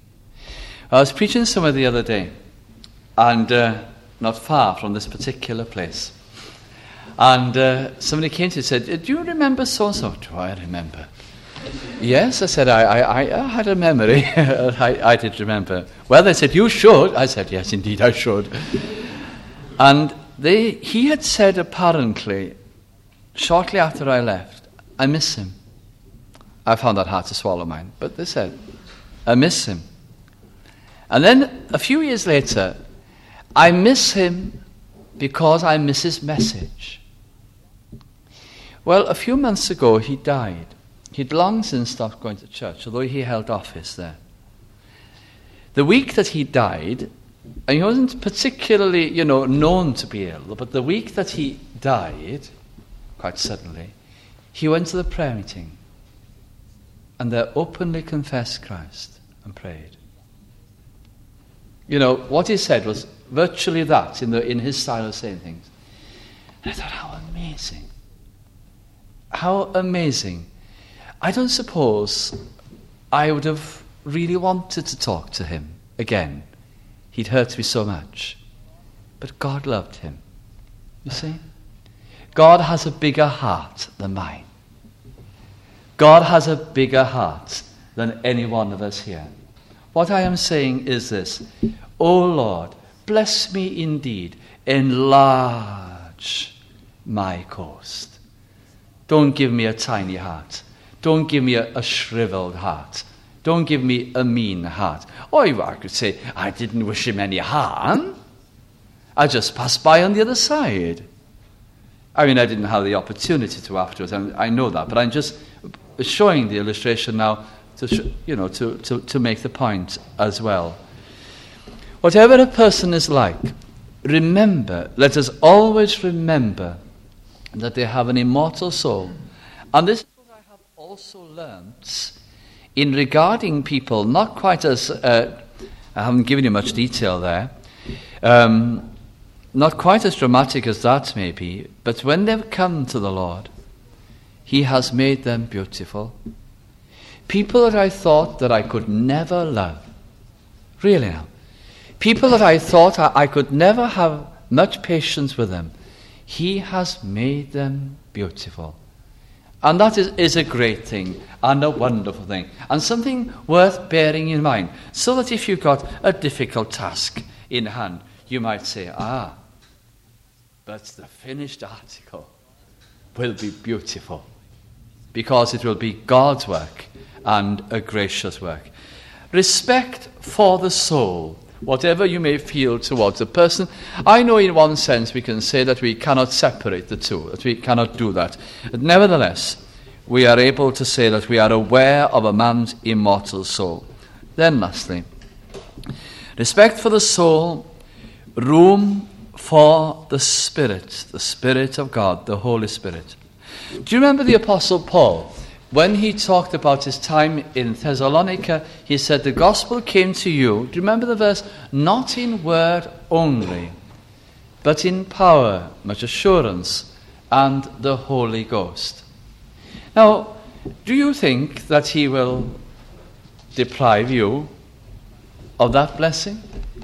I was preaching somewhere the other day, and uh, not far from this particular place. And uh, somebody came to me and said, do you remember so-and-so? Do I remember? Yes, I said, I, I, I had a memory. I, I did remember. Well, they said, you should. I said, yes, indeed, I should. And they, he had said, apparently, shortly after I left, I miss him. I found that hard to swallow, mine. But they said, I miss him. And then, a few years later, I miss him because I miss his message. Well, a few months ago, he died. He'd long since stopped going to church, although he held office there. The week that he died, and he wasn't particularly, you know, known to be ill, but the week that he died, quite suddenly, he went to the prayer meeting, and there openly confessed Christ and prayed. You know, what he said was virtually that in the in his style of saying things. And I thought, how amazing. How amazing. I don't suppose I would have really wanted to talk to him again. He'd hurt me so much. But God loved him. You see? God has a bigger heart than mine. God has a bigger heart than any one of us here. What I am saying is this: O Lord, bless me indeed, enlarge my coast. Don't give me a tiny heart. Don't give me a, a shriveled heart. Don't give me a mean heart. Or I could say, I didn't wish him any harm. I just passed by on the other side. I mean, I didn't have the opportunity to afterwards, and I know that, but I'm just showing the illustration now to, sh- you know, to, to, to make the point as well. Whatever a person is like, remember, let us always remember that they have an immortal soul. And this is what I have also learnt in regarding people, not quite as, uh, I haven't given you much detail there, um, not quite as dramatic as that may be, but when they've come to the Lord, He has made them beautiful. People that I thought that I could never love, really now, people that I thought I, I could never have much patience with them, He has made them beautiful. And that is, is a great thing and a wonderful thing and something worth bearing in mind, so that if you've got a difficult task in hand, you might say, ah, but the finished article will be beautiful because it will be God's work and a gracious work. Respect for the soul, whatever you may feel towards a person. I know in one sense we can say that we cannot separate the two, that we cannot do that. But nevertheless, we are able to say that we are aware of a man's immortal soul. Then lastly, respect for the soul, room for the Spirit, the Spirit of God, the Holy Spirit. Do you remember the Apostle Paul? When he talked about his time in Thessalonica, he said, the gospel came to you, do you remember the verse? Not in word only, but in power, much assurance, and the Holy Ghost. Now, do you think that he will deprive you of that blessing?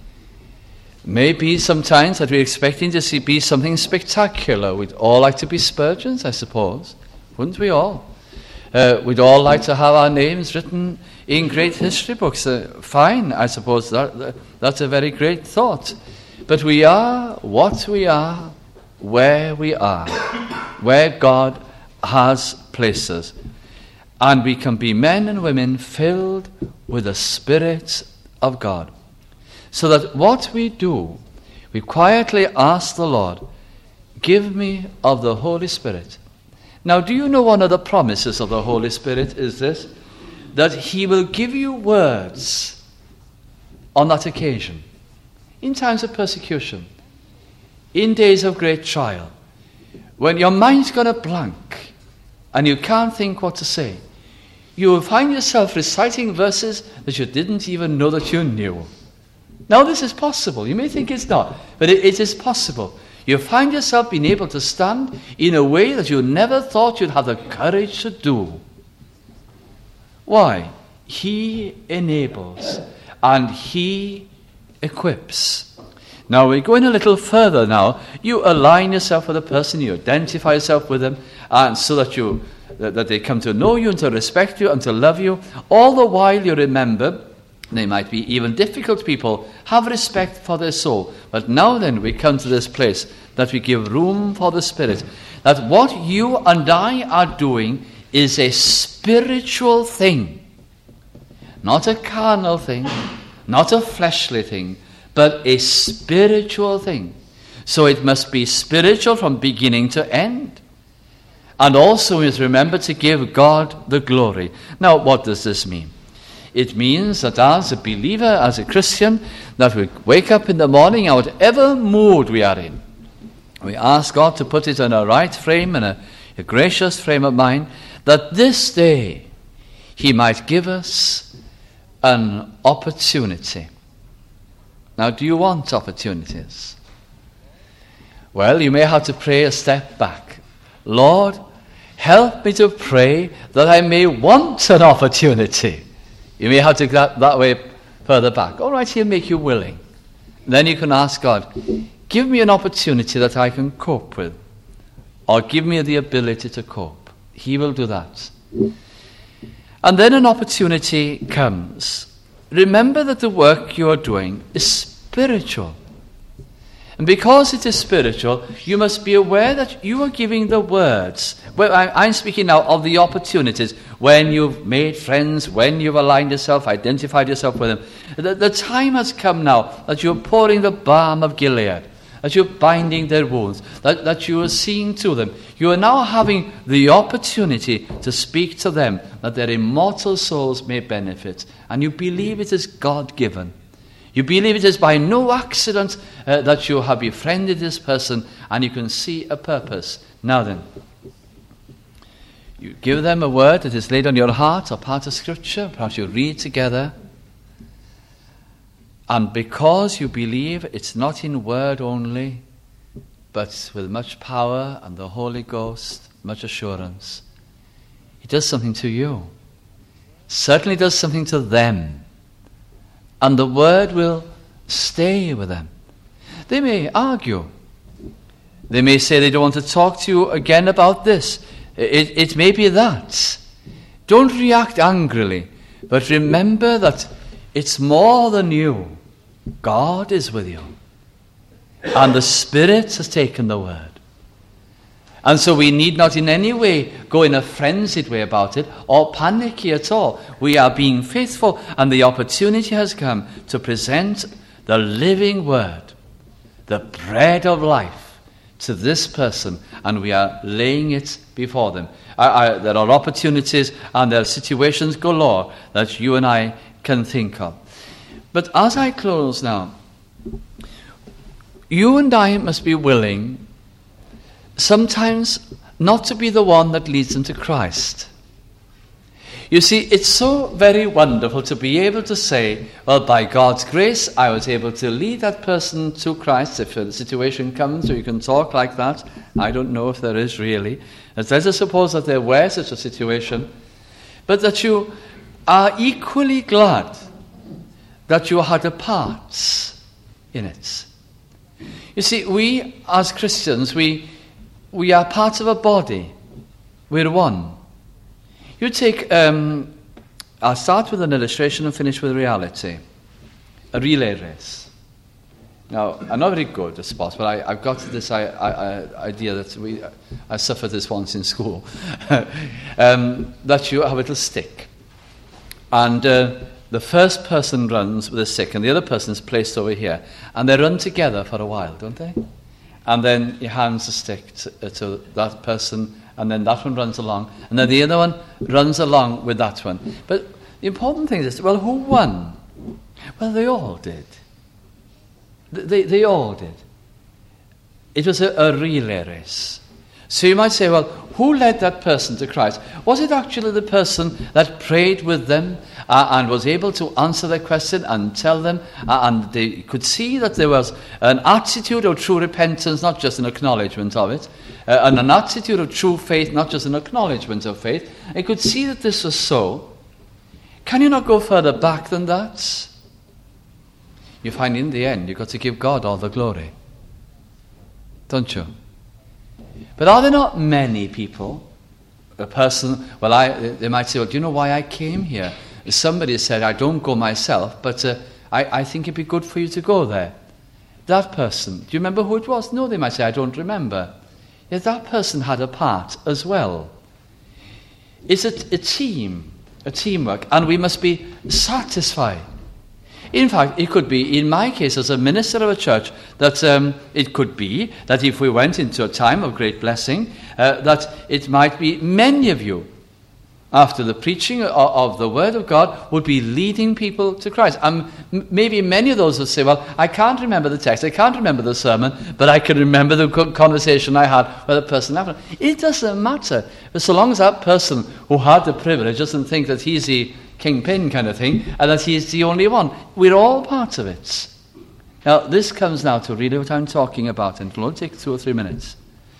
Maybe sometimes that we're expecting to see be something spectacular. We'd all like to be Spurgeons, I suppose. Wouldn't we all? Uh, we'd all like to have our names written in great history books. Uh, fine, I suppose that, that that's a very great thought. But we are what we are, where we are, where God has placed us. And we can be men and women filled with the Spirit of God. So that what we do, we quietly ask the Lord, give me of the Holy Spirit. Now, do you know one of the promises of the Holy Spirit is this? That He will give you words on that occasion. In times of persecution, in days of great trial, when your mind's got a blank and you can't think what to say, you will find yourself reciting verses that you didn't even know that you knew. Now this is possible. You may think it's not, but it, it is possible. You find yourself being able to stand in a way that you never thought you'd have the courage to do. Why? He enables and He equips. Now we're going a little further now. You align yourself with a person, you identify yourself with them, and so that you that, that they come to know you and to respect you and to love you. All the while you remember, they might be even difficult people, have respect for their soul. But now then we come to this place that we give room for the Spirit. That what you and I are doing is a spiritual thing. Not a carnal thing, not a fleshly thing, but a spiritual thing. So it must be spiritual from beginning to end. And also is remember to give God the glory. Now what does this mean? It means that as a believer, as a Christian, that we wake up in the morning, and whatever mood we are in, we ask God to put it in a right frame and a, a gracious frame of mind, that this day He might give us an opportunity. Now, do you want opportunities? Well, you may have to pray a step back. Lord, help me to pray that I may want an opportunity. You may have to go that, that way further back. All right, He'll make you willing. Then you can ask God, give me an opportunity that I can cope with, or give me the ability to cope. He will do that. And then an opportunity comes. Remember that the work you are doing is spiritual. And because it is spiritual, you must be aware that you are giving the words. Well, I, I'm speaking now of the opportunities when you've made friends, when you've aligned yourself, identified yourself with them. The, the time has come now that you're pouring the balm of Gilead, that you're binding their wounds, that, that you are seeing to them. You are now having the opportunity to speak to them that their immortal souls may benefit. And you believe it is God-given. You believe it is by no accident uh, that you have befriended this person and you can see a purpose. Now then, you give them a word that is laid on your heart or part of Scripture, perhaps you read together. And because you believe it's not in word only, but with much power and the Holy Ghost, much assurance, it does something to you. Certainly does something to them. And the word will stay with them. They may argue. They may say they don't want to talk to you again about this. It, it may be that. Don't react angrily, but remember that it's more than you. God is with you. And the Spirit has taken the word. And so we need not in any way go in a frenzied way about it or panicky at all. We are being faithful, and the opportunity has come to present the living word, the bread of life, to this person, and we are laying it before them. I, I, there are opportunities and there are situations galore that you and I can think of. But as I close now, you and I must be willing sometimes not to be the one that leads them to Christ. You see, it's so very wonderful to be able to say, well, by God's grace, I was able to lead that person to Christ. If a situation comes where you can talk like that, I don't know if there is really. Let us suppose that there were such a situation, but that you are equally glad that you had a part in it. You see, we as Christians, we We are part of a body. We're one. You take, um, I'll start with an illustration and finish with reality. A relay race. Now, I'm not very good at sports, but I, I've got this I, I, idea that we, I suffered this once in school, um, that you have a little stick. And uh, the first person runs with a stick, and the other person is placed over here. And they run together for a while, don't they? And then he hands the stick to, uh, to that person, and then that one runs along, and then the other one runs along with that one. But the important thing is, well, who won? Well, they all did. They, they all did. It was a, a relay race. So you might say, well, who led that person to Christ? Was it actually the person that prayed with them uh, and was able to answer their question and tell them, uh, and they could see that there was an attitude of true repentance, not just an acknowledgement of it, uh, and an attitude of true faith, not just an acknowledgement of faith. They could see that this was so. Can you not go further back than that? You find in the end you've got to give God all the glory, don't you? But are there not many people, a person, well, I, they might say, well, do you know why I came here? Somebody said, I don't go myself, but uh, I, I think it'd be good for you to go there. That person, do you remember who it was? No, they might say, I don't remember. Yet that person had a part as well. It's a, a team, a teamwork, and we must be satisfied. In fact, it could be, in my case, as a minister of a church, that um, it could be that if we went into a time of great blessing, uh, that it might be many of you, after the preaching of, of the Word of God, would be leading people to Christ. And m- maybe many of those would say, well, I can't remember the text, I can't remember the sermon, but I can remember the conversation I had with the person after. It doesn't matter. But so long as that person who had the privilege doesn't think that he's the kingpin kind of thing, and that he's the only one. We're all part of it. Now, this comes now to really what I'm talking about, and it'll only take two or three minutes.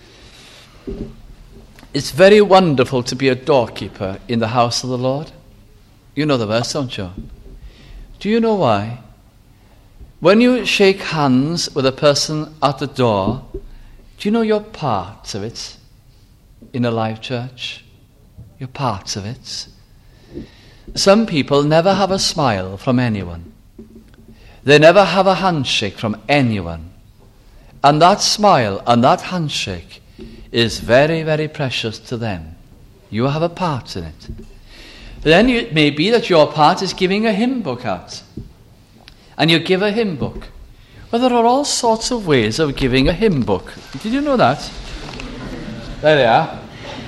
It's very wonderful to be a doorkeeper in the house of the Lord. You know the verse, don't you? Do you know why? When you shake hands with a person at the door, do you know you're part of it in a live church? You're part of it. Some people never have a smile from anyone. They never have a handshake from anyone. And that smile and that handshake is very, very precious to them. You have a part in it. Then it may be that your part is giving a hymn book out. And you give a hymn book. Well, there are all sorts of ways of giving a hymn book. Did you know that? There they are.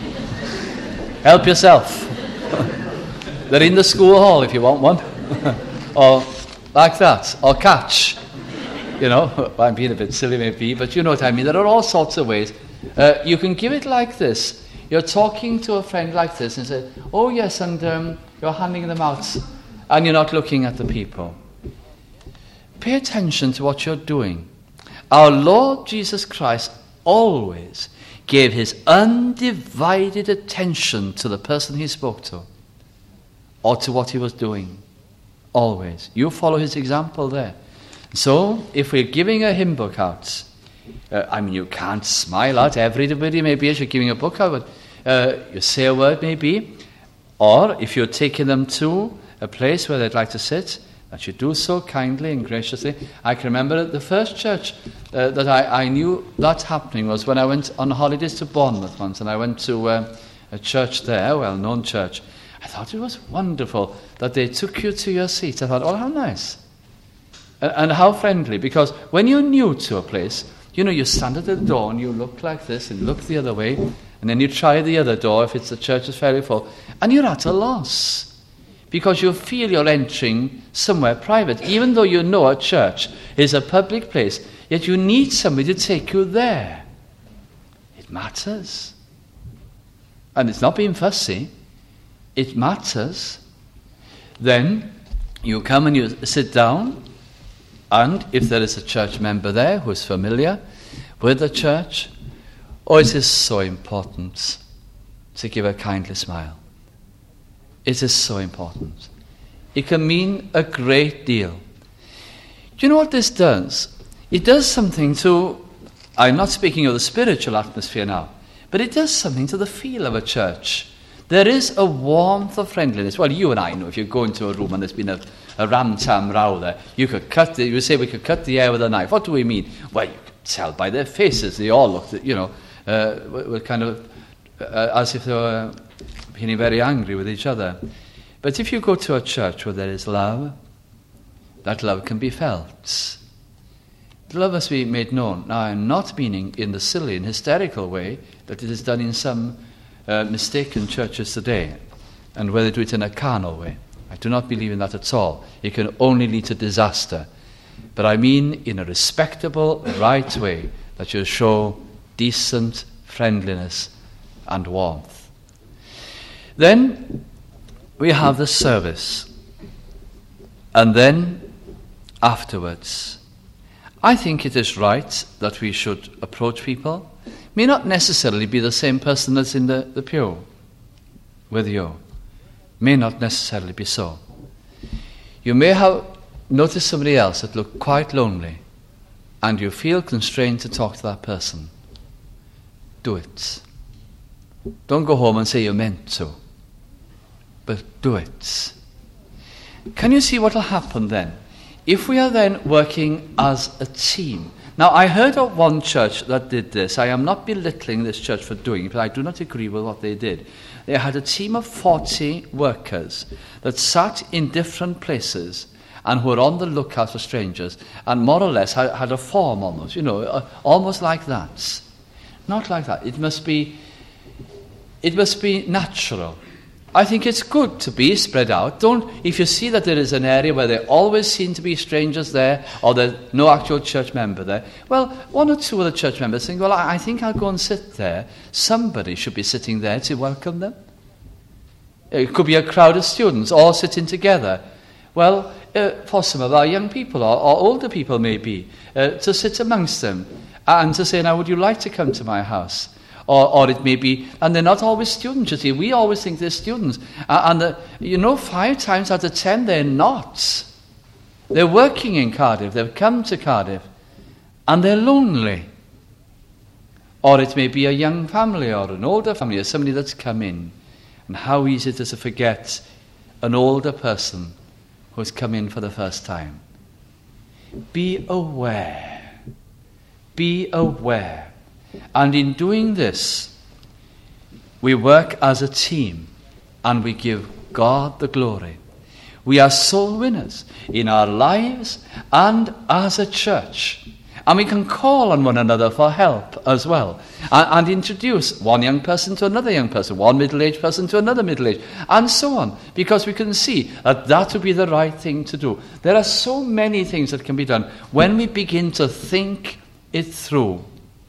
Help yourself. They're in the school hall if you want one. Or like that. Or catch. You know, I'm being a bit silly maybe, but you know what I mean. There are all sorts of ways. Uh, you can give it like this. You're talking to a friend like this and say, oh yes, and um, you're handing them out. And you're not looking at the people. Pay attention to what you're doing. Our Lord Jesus Christ always gave his undivided attention to the person he spoke to. Or to what he was doing. Always. You follow his example there. So, if we're giving a hymn book out, uh, I mean, you can't smile at everybody maybe as you're giving a book out, but uh, you say a word maybe. Or, if you're taking them to a place where they'd like to sit, that you do so kindly and graciously. I can remember the first church uh, that I, I knew that happening was when I went on holidays to Bournemouth once, and I went to uh, a church there, a well-known church. I thought it was wonderful that they took you to your seat. I thought, oh, how nice. And, and how friendly. Because when you're new to a place, you know, you stand at the door and you look like this and look the other way. And then you try the other door if it's the church is fairly full. And you're at a loss. Because you feel you're entering somewhere private. Even though you know a church is a public place, yet you need somebody to take you there. It matters. And it's not being fussy. It matters. Then you come and you sit down, and if there is a church member there who is familiar with the church, oh, it is so important to give a kindly smile. It is so important. It can mean a great deal. Do you know what this does? It does something to, I'm not speaking of the spiritual atmosphere now, but it does something to the feel of a church. There is a warmth of friendliness. Well, you and I know if you go into a room and there's been a, a ram-tam row there, you could cut the, you say we could cut the air with a knife. What do we mean? Well, you could tell by their faces. They all looked, you know, uh, were kind of uh, as if they were feeling very angry with each other. But if you go to a church where there is love, that love can be felt. Love must be made known. Now, I'm not meaning in the silly and hysterical way that it is done in some Uh, mistaken churches today, and whether they do it in a carnal way. I do not believe in that at all. It can only lead to disaster. But I mean in a respectable, right way, that you show decent, friendliness and warmth. Then we have the service. And then afterwards, I think it is right that we should approach people. May not necessarily be the same person that's in the, the pew with you. May not necessarily be so. You may have noticed somebody else that looked quite lonely, and you feel constrained to talk to that person. Do it. Don't go home and say you meant to, but do it. Can you see what will happen then? If we are then working as a team. Now, I heard of one church that did this. I am not belittling this church for doing it, but I do not agree with what they did. They had a team of forty workers that sat in different places and who were on the lookout for strangers, and more or less had, had a form almost, you know, uh, almost like that. Not like that. It must be, it must be natural. I think it's good to be spread out. Don't, if you see that there is an area where there always seem to be strangers there, or there's no actual church member there, well, one or two of the church members think, well, I, I think I'll go and sit there. Somebody should be sitting there to welcome them. It could be a crowd of students all sitting together. Well, uh, for some of our young people, or, or older people maybe, uh, to sit amongst them and to say, now, would you like to come to my house? Or, or it may be, and they're not always students, you see. We always think they're students. Uh, and, the, you know, five times out of ten, they're not. They're working in Cardiff. They've come to Cardiff. And they're lonely. Or it may be a young family or an older family or somebody that's come in. And how easy it is to forget an older person who's come in for the first time. Be aware. Be aware. And in doing this, we work as a team and we give God the glory. We are soul winners in our lives and as a church. And we can call on one another for help as well. And, and introduce one young person to another young person, one middle-aged person to another middle-aged, and so on. Because we can see that that would be the right thing to do. There are so many things that can be done when we begin to think it through.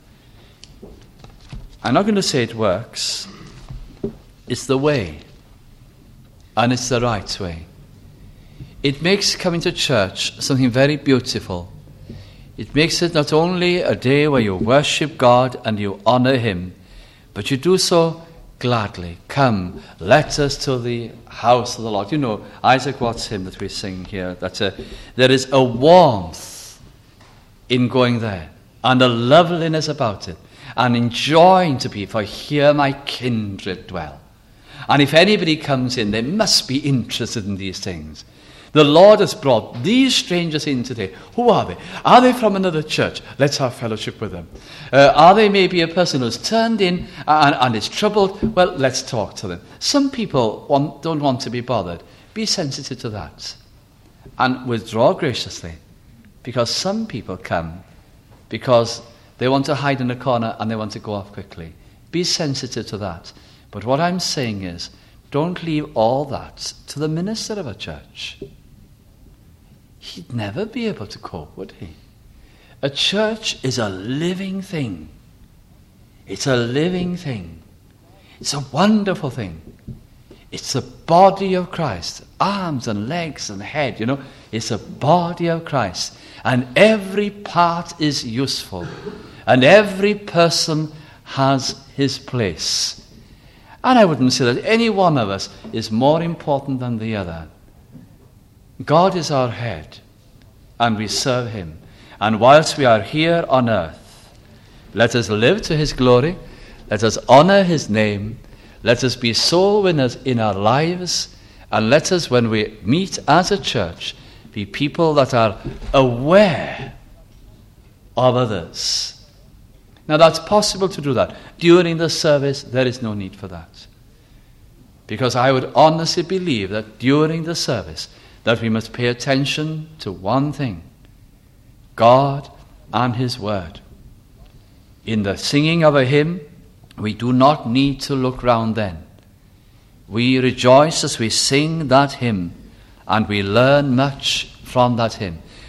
I'm not going to say it works. It's the way. And it's the right way. It makes coming to church something very beautiful. It makes it not only a day where you worship God and you honor Him, but you do so gladly. Come, let us to the house of the Lord. You know, Isaac Watts' hymn that we sing here, that uh, there is a warmth in going there and a loveliness about it. And enjoying to be, for here my kindred dwell. And if anybody comes in, they must be interested in these things. The Lord has brought these strangers in today. Who are they? Are they from another church? Let's have fellowship with them. Uh, are they maybe a person who's turned in and, and is troubled? Well, let's talk to them. Some people want, don't want to be bothered. Be sensitive to that. And withdraw graciously. Because some people come because they want to hide in a corner and they want to go off quickly. Be sensitive to that. But what I'm saying is, don't leave all that to the minister of a church. He'd never be able to cope, would he? A church is a living thing. It's a living thing. It's a wonderful thing. It's the body of Christ. Arms and legs and head, you know. It's the body of Christ. And every part is useful. And every person has his place. And I wouldn't say that any one of us is more important than the other. God is our head, and we serve Him. And whilst we are here on earth, let us live to His glory, let us honor His name, let us be soul winners in our lives, and let us, when we meet as a church, be people that are aware of others. Now, that's possible to do that. During the service, there is no need for that. Because I would honestly believe that during the service, that we must pay attention to one thing: God and His Word. In the singing of a hymn, we do not need to look round then. We rejoice as we sing that hymn, and we learn much from that hymn.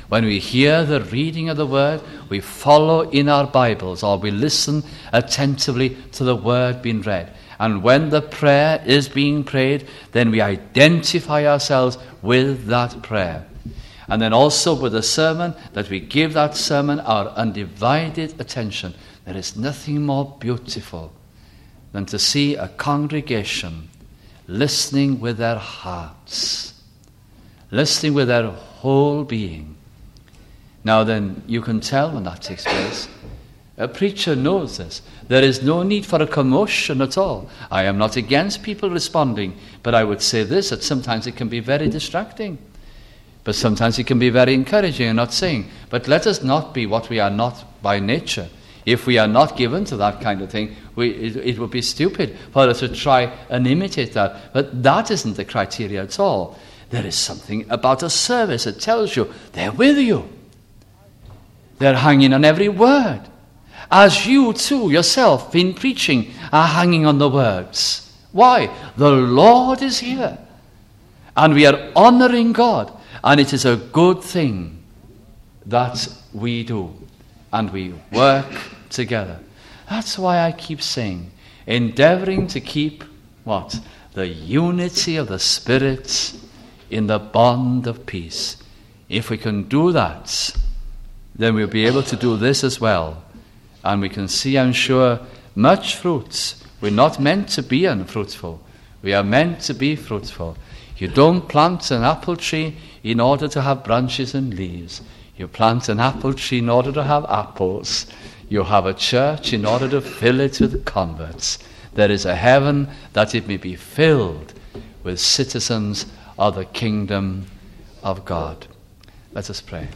When we hear the reading of the word, we follow in our Bibles, or we listen attentively to the word being read. And when the prayer is being prayed, then we identify ourselves with that prayer. And then also with the sermon, that we give that sermon our undivided attention. There is nothing more beautiful than to see a congregation listening with their hearts, listening with their whole being. Now then, you can tell when that takes place. A preacher knows this. There is no need for a commotion at all. I am not against people responding, but I would say this, that sometimes it can be very distracting. But sometimes it can be very encouraging. I'm not saying. But let us not be what we are not by nature. If we are not given to that kind of thing, we, it, it would be stupid for us to try and imitate that. But that isn't the criteria at all. There is something about a service that tells you they're with you. They're hanging on every word. As you too yourself in preaching are hanging on the words. Why? The Lord is here. And we are honoring God. And it is a good thing that we do. And we work together. That's why I keep saying, endeavoring to keep what? The unity of the Spirit in the bond of peace. If we can do that, then we'll be able to do this as well. And we can see, I'm sure, much fruits. We're not meant to be unfruitful. We are meant to be fruitful. You don't plant an apple tree in order to have branches and leaves. You plant an apple tree in order to have apples. You have a church in order to fill it with converts. There is a heaven that it may be filled with citizens of the kingdom of God. Let us pray.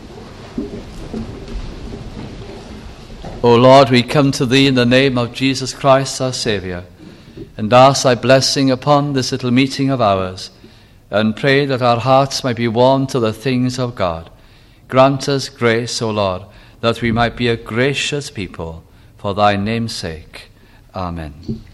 O Lord, we come to Thee in the name of Jesus Christ, our Saviour, and ask Thy blessing upon this little meeting of ours, and pray that our hearts might be warmed to the things of God. Grant us grace, O Lord, that we might be a gracious people, for Thy name's sake. Amen.